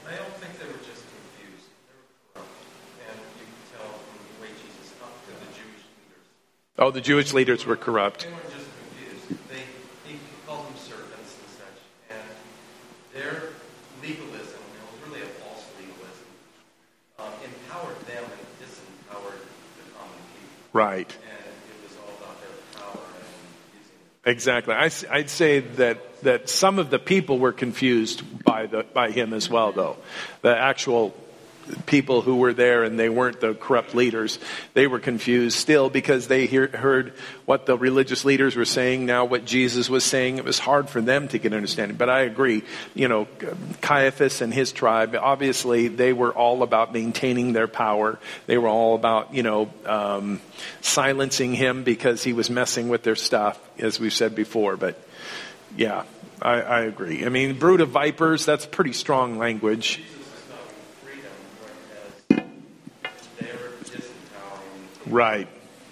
Oh, the Jewish leaders were corrupt. They weren't just confused. They, they called them servants and such. And their legalism, it was really a false legalism, um, empowered them and disempowered the common people. Right. And it was all about their power and using it. Exactly. I, I'd say that, that some of the people were confused by the by him as well, though. The actual people who were there, and they weren't the corrupt leaders, they were confused still because they hear, heard what the religious leaders were saying, now what Jesus was saying. It was hard for them to get understanding. But I agree, you know, Caiaphas and his tribe, obviously they were all about maintaining their power. They were all about, you know, um, silencing him because he was messing with their stuff, as we've said before. But yeah, I, I agree. I mean, brood of vipers, that's pretty strong language. Right.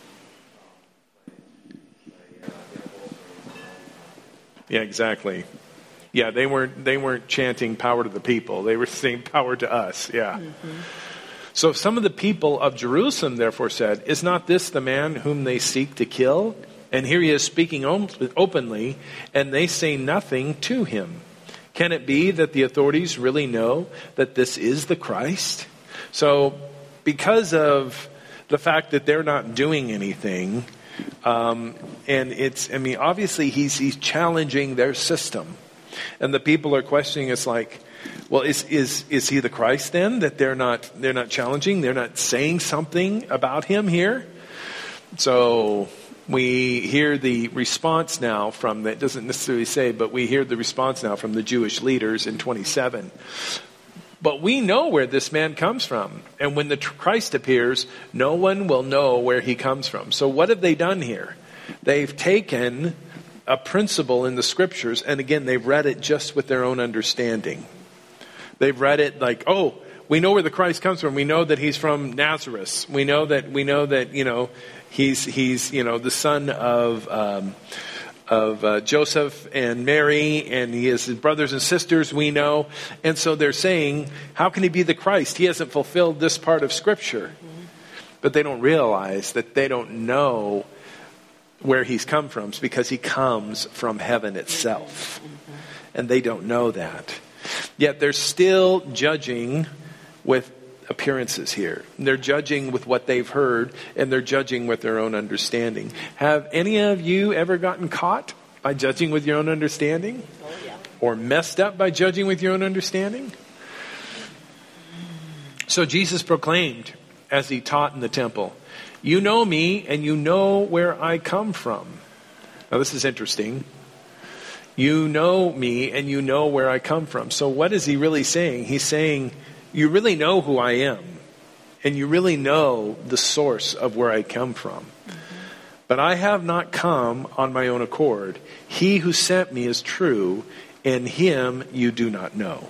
Yeah, exactly. Yeah, they weren't they weren't chanting power to the people. They were saying power to us. Yeah. Mm-hmm. So some of the people of Jerusalem therefore said, is not this the man whom they seek to kill? And here he is speaking openly, and they say nothing to him. Can it be that the authorities really know that this is the Christ? So because of the fact that they're not doing anything, um, and it's, I mean, obviously he's he's challenging their system, and the people are questioning. It's like, well, is is is he the Christ then? That they're not they're not challenging, they're not saying something about him here. So we hear the response now from, that doesn't necessarily say, but we hear the response now from the Jewish leaders in twenty-seven. But we know where this man comes from. And when the Christ appears, no one will know where he comes from. So what have they done here? They've taken a principle in the scriptures, and again, they've read it just with their own understanding. They've read it like, oh, we know where the Christ comes from. We know that he's from Nazareth. We know that, we know that, you know, he's, he's, you know, the son of, um, of uh, Joseph and Mary, and he has his brothers and sisters, we know. And so they're saying, how can he be the Christ? He hasn't fulfilled this part of Scripture. Mm-hmm. But they don't realize that they don't know where he's come from. It's because he comes from heaven itself. Mm-hmm. And they don't know that. Yet they're still judging with appearances here. They're judging with what they've heard, and they're judging with their own understanding. Have any of you ever gotten caught by judging with your own understanding? Oh, yeah. Or messed up by judging with your own understanding? So Jesus proclaimed as he taught in the temple, you know me and you know where I come from. Now this is interesting. You know me and you know where I come from. So what is he really saying? He's saying, you really know who I am, and you really know the source of where I come from. Mm-hmm. But I have not come on my own accord. He who sent me is true, and him you do not know.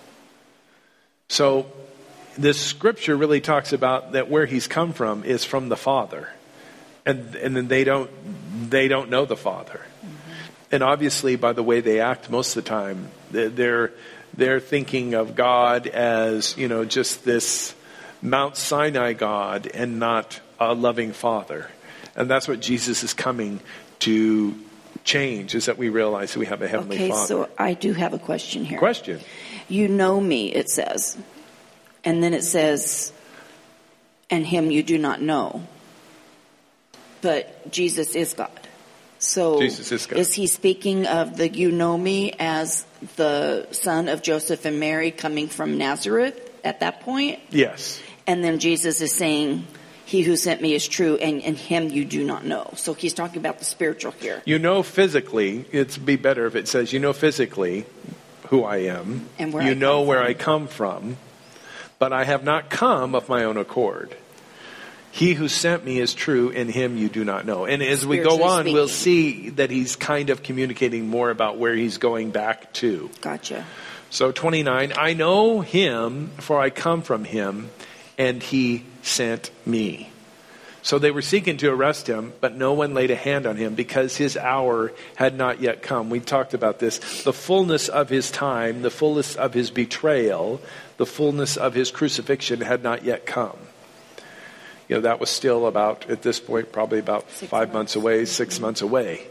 So this scripture really talks about that where he's come from is from the Father. And and then they don't they don't know the Father. Mm-hmm. And obviously by the way they act most of the time, they're They're thinking of God as, you know, just this Mount Sinai God and not a loving Father. And that's what Jesus is coming to change, is that we realize that we have a Heavenly okay, Father. Okay, so I do have a question here. Question. You know me, it says. And then it says, and him you do not know. But Jesus is God. So Jesus is God. Is he speaking of the you know me as the son of Joseph and Mary coming from Nazareth at that point? Yes. And then Jesus is saying, he who sent me is true, and, and him you do not know. So he's talking about the spiritual here. You know physically, it'd be better if it says, you know physically who I am. And where you I know come where from. I come from. But I have not come of my own accord. He who sent me is true, and him you do not know. And as we go on, speaking. we'll see that he's kind of communicating more about where he's going back to. Gotcha. So twenty-nine, I know him, for I come from him, and he sent me. So they were seeking to arrest him, but no one laid a hand on him because his hour had not yet come. We talked about this. The fullness of his time, the fullness of his betrayal, the fullness of his crucifixion had not yet come. You know, that was still about, at this point, probably about six five months. months away, six mm-hmm. months away.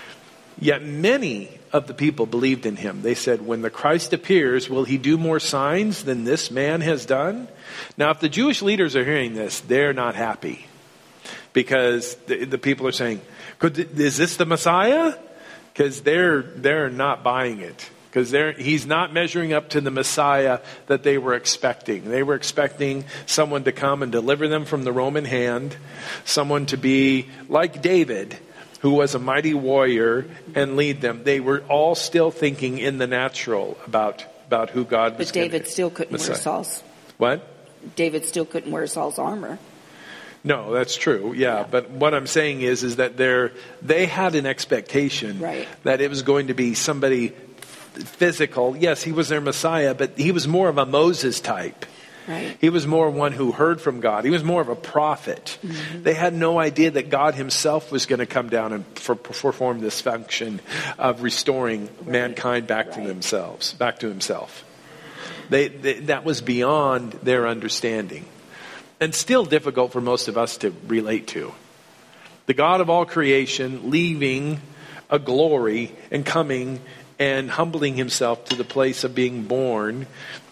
Yet many of the people believed in him. They said, when the Christ appears, will he do more signs than this man has done? Now, if the Jewish leaders are hearing this, they're not happy. Because the, the people are saying, Could, is this the Messiah? Because they're, they're not buying it. Because he's not measuring up to the Messiah that they were expecting. They were expecting someone to come and deliver them from the Roman hand. Someone to be like David, who was a mighty warrior, and lead them. They were all still thinking in the natural about, about who God was. But David gonna, still couldn't Messiah. wear Saul's. What? David still couldn't wear Saul's armor. No, that's true. Yeah, yeah. But what I'm saying is, is that they're, they had an expectation right. that it was going to be somebody physical. Yes, he was their Messiah, but he was more of a Moses type. Right. He was more one who heard from God. He was more of a prophet. Mm-hmm. They had no idea that God himself was going to come down and for, perform this function of restoring right. mankind back right. to themselves, back to himself. They, they, that was beyond their understanding, and still difficult for most of us to relate to. The God of all creation leaving a glory and coming and humbling himself to the place of being born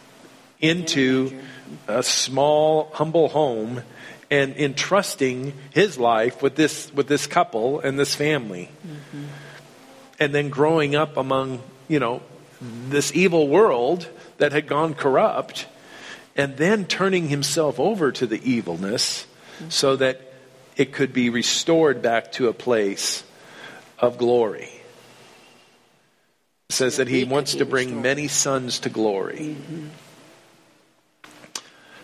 into a small, humble home, and entrusting his life with this with this couple and this family. Mm-hmm. And then growing up among, you know, this evil world that had gone corrupt, and then turning himself over to the evilness mm-hmm. so that it could be restored back to a place of glory. It says that he wants to bring many sons to glory. Mm-hmm.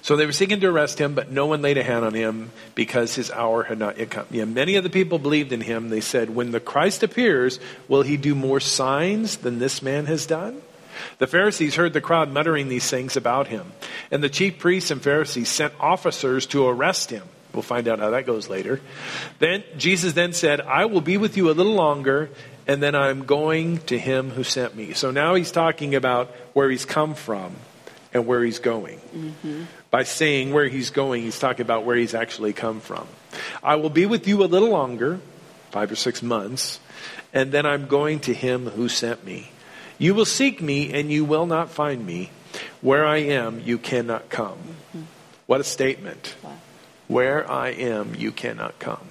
So they were seeking to arrest him, but no one laid a hand on him because his hour had not yet come. Yeah, many of the people believed in him. They said, when the Christ appears, will he do more signs than this man has done? The Pharisees heard the crowd muttering these things about him. And the chief priests and Pharisees sent officers to arrest him. We'll find out how that goes later. Then Jesus then said, I will be with you a little longer, and then I'm going to him who sent me. So now he's talking about where he's come from and where he's going. Mm-hmm. By saying where he's going, he's talking about where he's actually come from. I will be with you a little longer, five or six months, and then I'm going to him who sent me. You will seek me, and you will not find me. Where I am, you cannot come. Mm-hmm. What a statement. Wow. Where I am, you cannot come.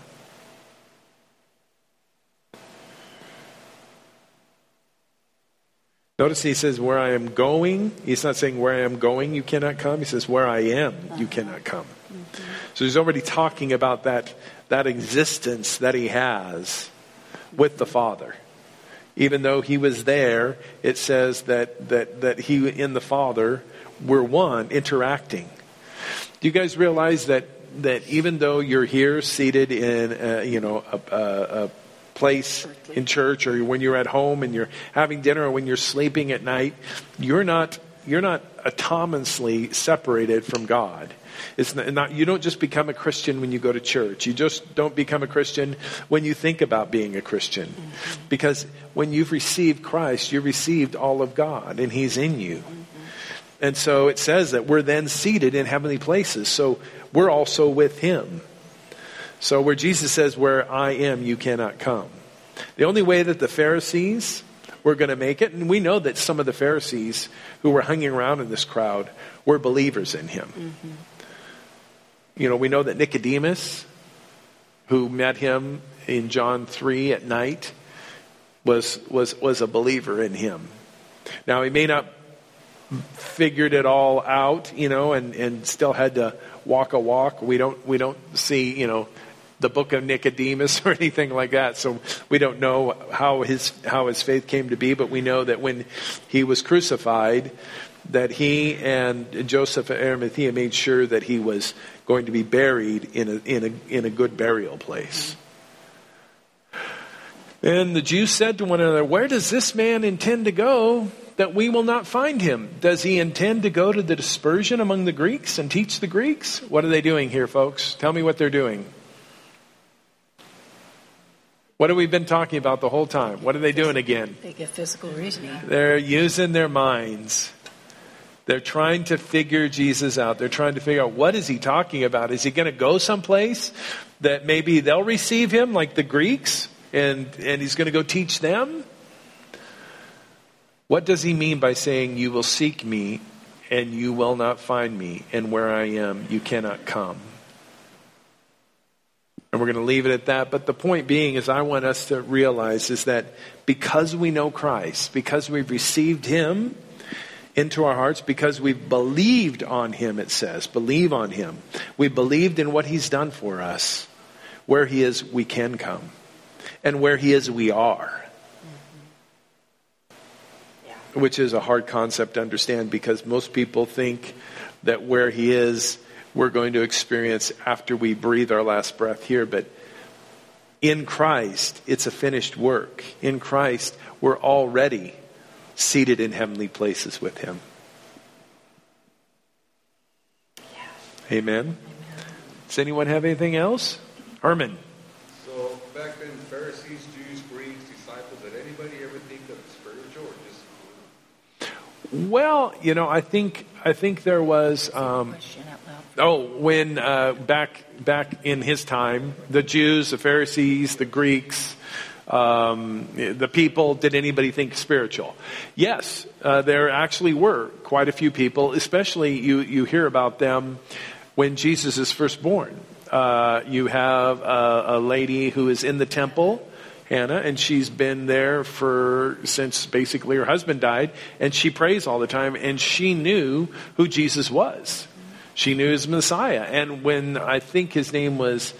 Notice he says, where I am going. He's not saying where I am going, you cannot come. He says, where I am, you cannot come. Mm-hmm. So he's already talking about that, that existence that he has with the Father. Even though he was there, it says that, that, that he and the Father were one, interacting. Do you guys realize that, that even though you're here seated in a, you know, a, a, a place in church, or when you're at home and you're having dinner, or when you're sleeping at night, you're not you're not autonomously separated from God. It's not, you don't just become a Christian when you go to church. You just don't become a Christian when you think about being a Christian. Mm-hmm. Because when you've received Christ, you've received all of God, and he's in you. Mm-hmm. And so it says that we're then seated in heavenly places. So we're also with him. So where Jesus says, where I am, you cannot come. The only way that the Pharisees were going to make it, and we know that some of the Pharisees who were hanging around in this crowd were believers in him. Mm-hmm. You know, we know that Nicodemus, who met him in John three at night, was was was a believer in him. Now, he may not figured it all out, you know, and, and still had to walk a walk. We don't we don't see, you know, the book of Nicodemus or anything like that. So we don't know how his how his faith came to be, but we know that when he was crucified, that he and Joseph of Arimathea made sure that he was going to be buried in a in a in a good burial place. And the Jews said to one another, where does this man intend to go that we will not find him? Does he intend to go to the dispersion among the Greeks and teach the Greeks? What are they doing here, folks? Tell me what they're doing. What have we been talking about the whole time? What are they doing again? They get physical reasoning. They're using their minds. They're trying to figure Jesus out. They're trying to figure out, what is he talking about? Is he going to go someplace that maybe they'll receive him like the Greeks, and, and he's going to go teach them? What does he mean by saying, you will seek me and you will not find me, and where I am, you cannot come? And we're going to leave it at that. But the point being is, I want us to realize is that because we know Christ, because we've received him into our hearts, because we've believed on him, it says, believe on him. We believed in what he's done for us. Where he is, we can come. And where he is, we are. Mm-hmm. Which is a hard concept to understand, because most people think that where he is, we're going to experience after we breathe our last breath here. But in Christ, it's a finished work. In Christ, we're already seated in heavenly places with him. Yeah. Amen. Amen. Does anyone have anything else? Herman. So back then, Pharisees, Jews, Greeks, disciples, did anybody ever think of spiritual or just? Well, you know, I think I think there was. Um, oh, when uh, back back in his time, the Jews, the Pharisees, the Greeks. Um, the people, did anybody think spiritual? Yes, uh, there actually were quite a few people, especially you, you hear about them when Jesus is first born. Uh, you have a, a lady who is in the temple, Hannah, and she's been there for since basically her husband died, and she prays all the time, and she knew who Jesus was. She knew his Messiah. And when I think his name was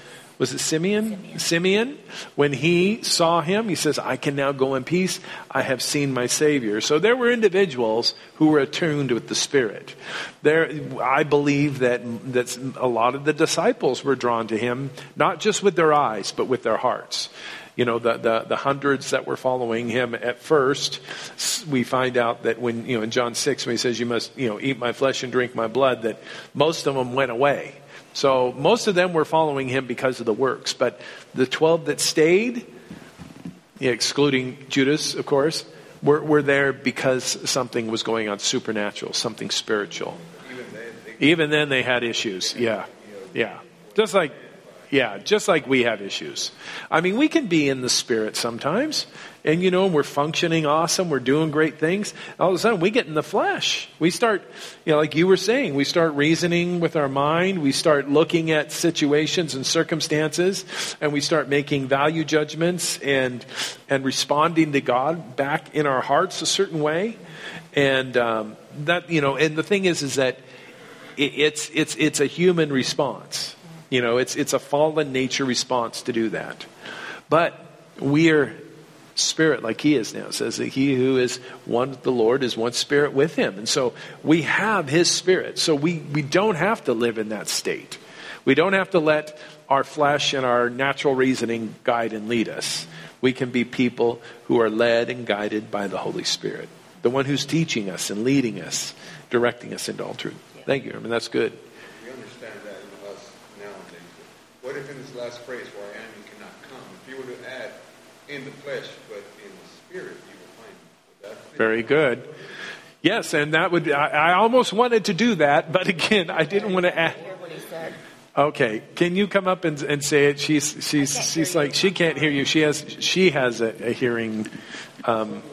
was it Simeon? Simeon. Simeon, when he saw him, he says, I can now go in peace. I have seen my Savior. So there were individuals who were attuned with the Spirit. There, I believe that, that a lot of the disciples were drawn to him, not just with their eyes, but with their hearts. You know, the, the, the hundreds that were following him at first, we find out that when, you know, in John six, when he says, you must, you know, eat my flesh and drink my blood, that most of them went away. So most of them were following him because of the works. But the twelve that stayed, yeah, excluding Judas, of course, were, were there because something was going on supernatural, something spiritual. Even then, they, Even then they had issues. Yeah. Yeah. Just like, yeah, just like we have issues. I mean, we can be in the Spirit sometimes. And, you know, we're functioning awesome. We're doing great things. All of a sudden, we get in the flesh. We start, you know, like you were saying, we start reasoning with our mind. We start looking at situations and circumstances. And we start making value judgments and and responding to God back in our hearts a certain way. And um, that, you know, and the thing is, is that it, it's it's it's a human response. You know, it's it's a fallen nature response to do that. But we are Spirit like he is now. It says that he who is one with the Lord is one Spirit with him. And so we have his Spirit. So we, we don't have to live in that state. We don't have to let our flesh and our natural reasoning guide and lead us. We can be people who are led and guided by the Holy Spirit. The one who's teaching us and leading us, directing us into all truth. Thank you. I mean, that's good. we understand that in us nowadays. What if in this last phrase, where I am, you cannot come? If you were to add in the flesh, but in the Spirit, you will find me. Would that be Very good. Yes, and that would, I, I almost wanted to do that, but again, I didn't want to add. Hear what he said. Okay, can you come up and, and say it? She's she's she's like she can't hear you. She has she has a, a hearing, um,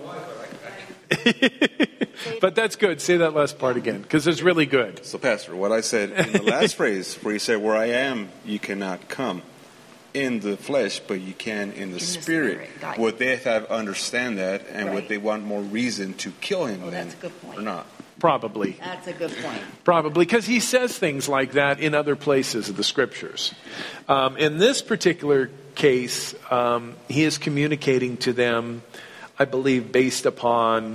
but that's good. Say that last part again because it's really good. So, Pastor, what I said in the last phrase, where you said, "Where I am, you cannot come." In the flesh, but you can in the, the spirit. spirit. Got Would they have understand that, and Right. would they want more reason to kill him Oh, then, that's a good point. or not? Probably, That's a good point. probably because he says things like that in other places of the scriptures. Um, in this particular case, um, he is communicating to them, I believe, based upon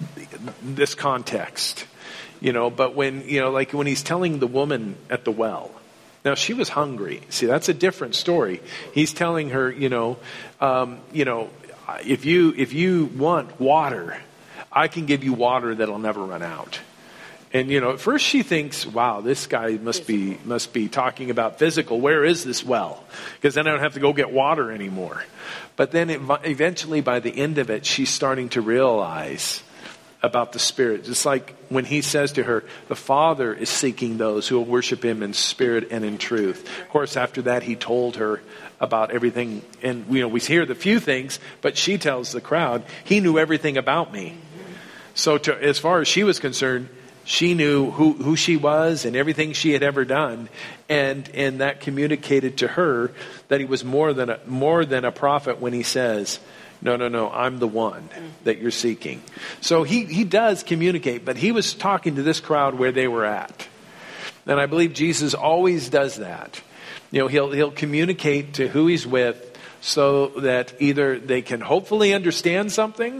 this context. You know, but when you know, like when he's telling the woman at the well. Now, she was hungry. See, that's a different story. He's telling her, you know, um, you know, if you if you want water, I can give you water that'll never run out. And, you know, at first she thinks, wow, this guy must be must be talking about physical. Where is this well? Because then I don't have to go get water anymore. But then it, eventually by the end of it, she's starting to realize about the Spirit. Just like when he says to her, the Father is seeking those who will worship him in spirit and in truth. Of course, after that, he told her about everything. And, you know, we hear the few things, but she tells the crowd, he knew everything about me. So to, as far as she was concerned, she knew who, who she was and everything she had ever done. And, and that communicated to her that he was more than a, more than a prophet when he says, no, no, no, I'm the one that you're seeking. So he, he does communicate, but he was talking to this crowd where they were at. And I believe Jesus always does that. You know, he'll he'll communicate to who he's with so that either they can hopefully understand something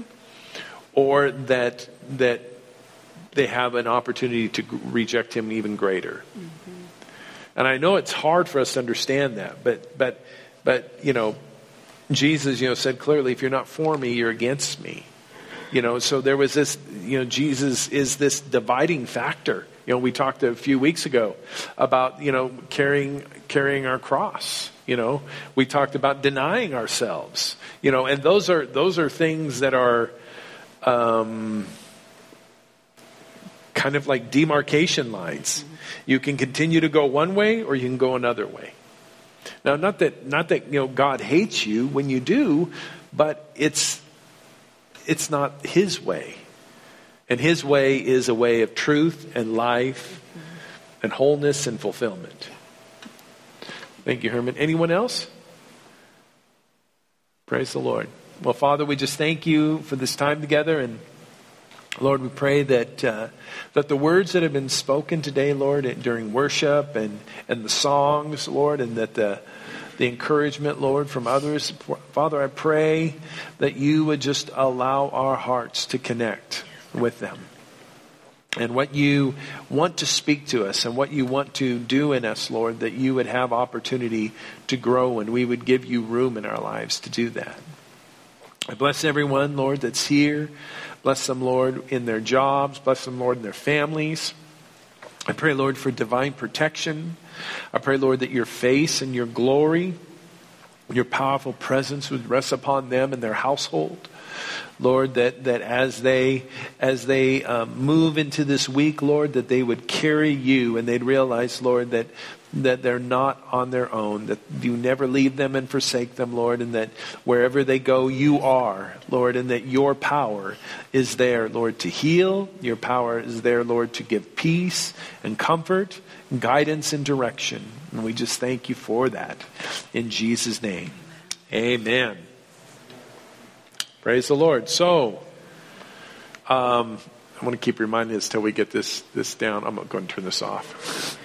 or that that they have an opportunity to reject him even greater. Mm-hmm. And I know it's hard for us to understand that, but but but you know, Jesus, you know, said clearly, if you're not for me, you're against me. You know, so there was this, you know, Jesus is this dividing factor. You know, we talked a few weeks ago about, you know, carrying carrying our cross. You know, we talked about denying ourselves. You know, and those are those are things that are um, kind of like demarcation lines. You can continue to go one way or you can go another way. Now, not that not that you know God hates you when you do, but it's it's not His way, and His way is a way of truth and life, and wholeness and fulfillment. Thank you, Herman. Anyone else? Praise the Lord. Well, Father, we just thank you for this time together, and Lord, we pray that uh, that the words that have been spoken today, Lord, during worship and, and the songs, Lord, and that the the encouragement, Lord, from others. Father, I pray that you would just allow our hearts to connect with them. And what you want to speak to us and what you want to do in us, Lord, that you would have opportunity to grow and we would give you room in our lives to do that. I bless everyone, Lord, that's here. Bless them, Lord, in their jobs. Bless them, Lord, in their families. I pray, Lord, for divine protection. I pray, Lord, that your face and your glory, your powerful presence would rest upon them and their household. Lord, that, that as they as they um, move into this week, Lord, that they would carry you and they'd realize, Lord, that that they're not on their own, that you never leave them and forsake them, Lord, and that wherever they go, you are, Lord, and that your power is there, Lord, to heal. Your power is there, Lord, to give peace and comfort, and guidance and direction. And we just thank you for that. In Jesus' name, amen. Praise the Lord. So, um, I want to keep reminding us till we get this this down. I'm going to turn this off.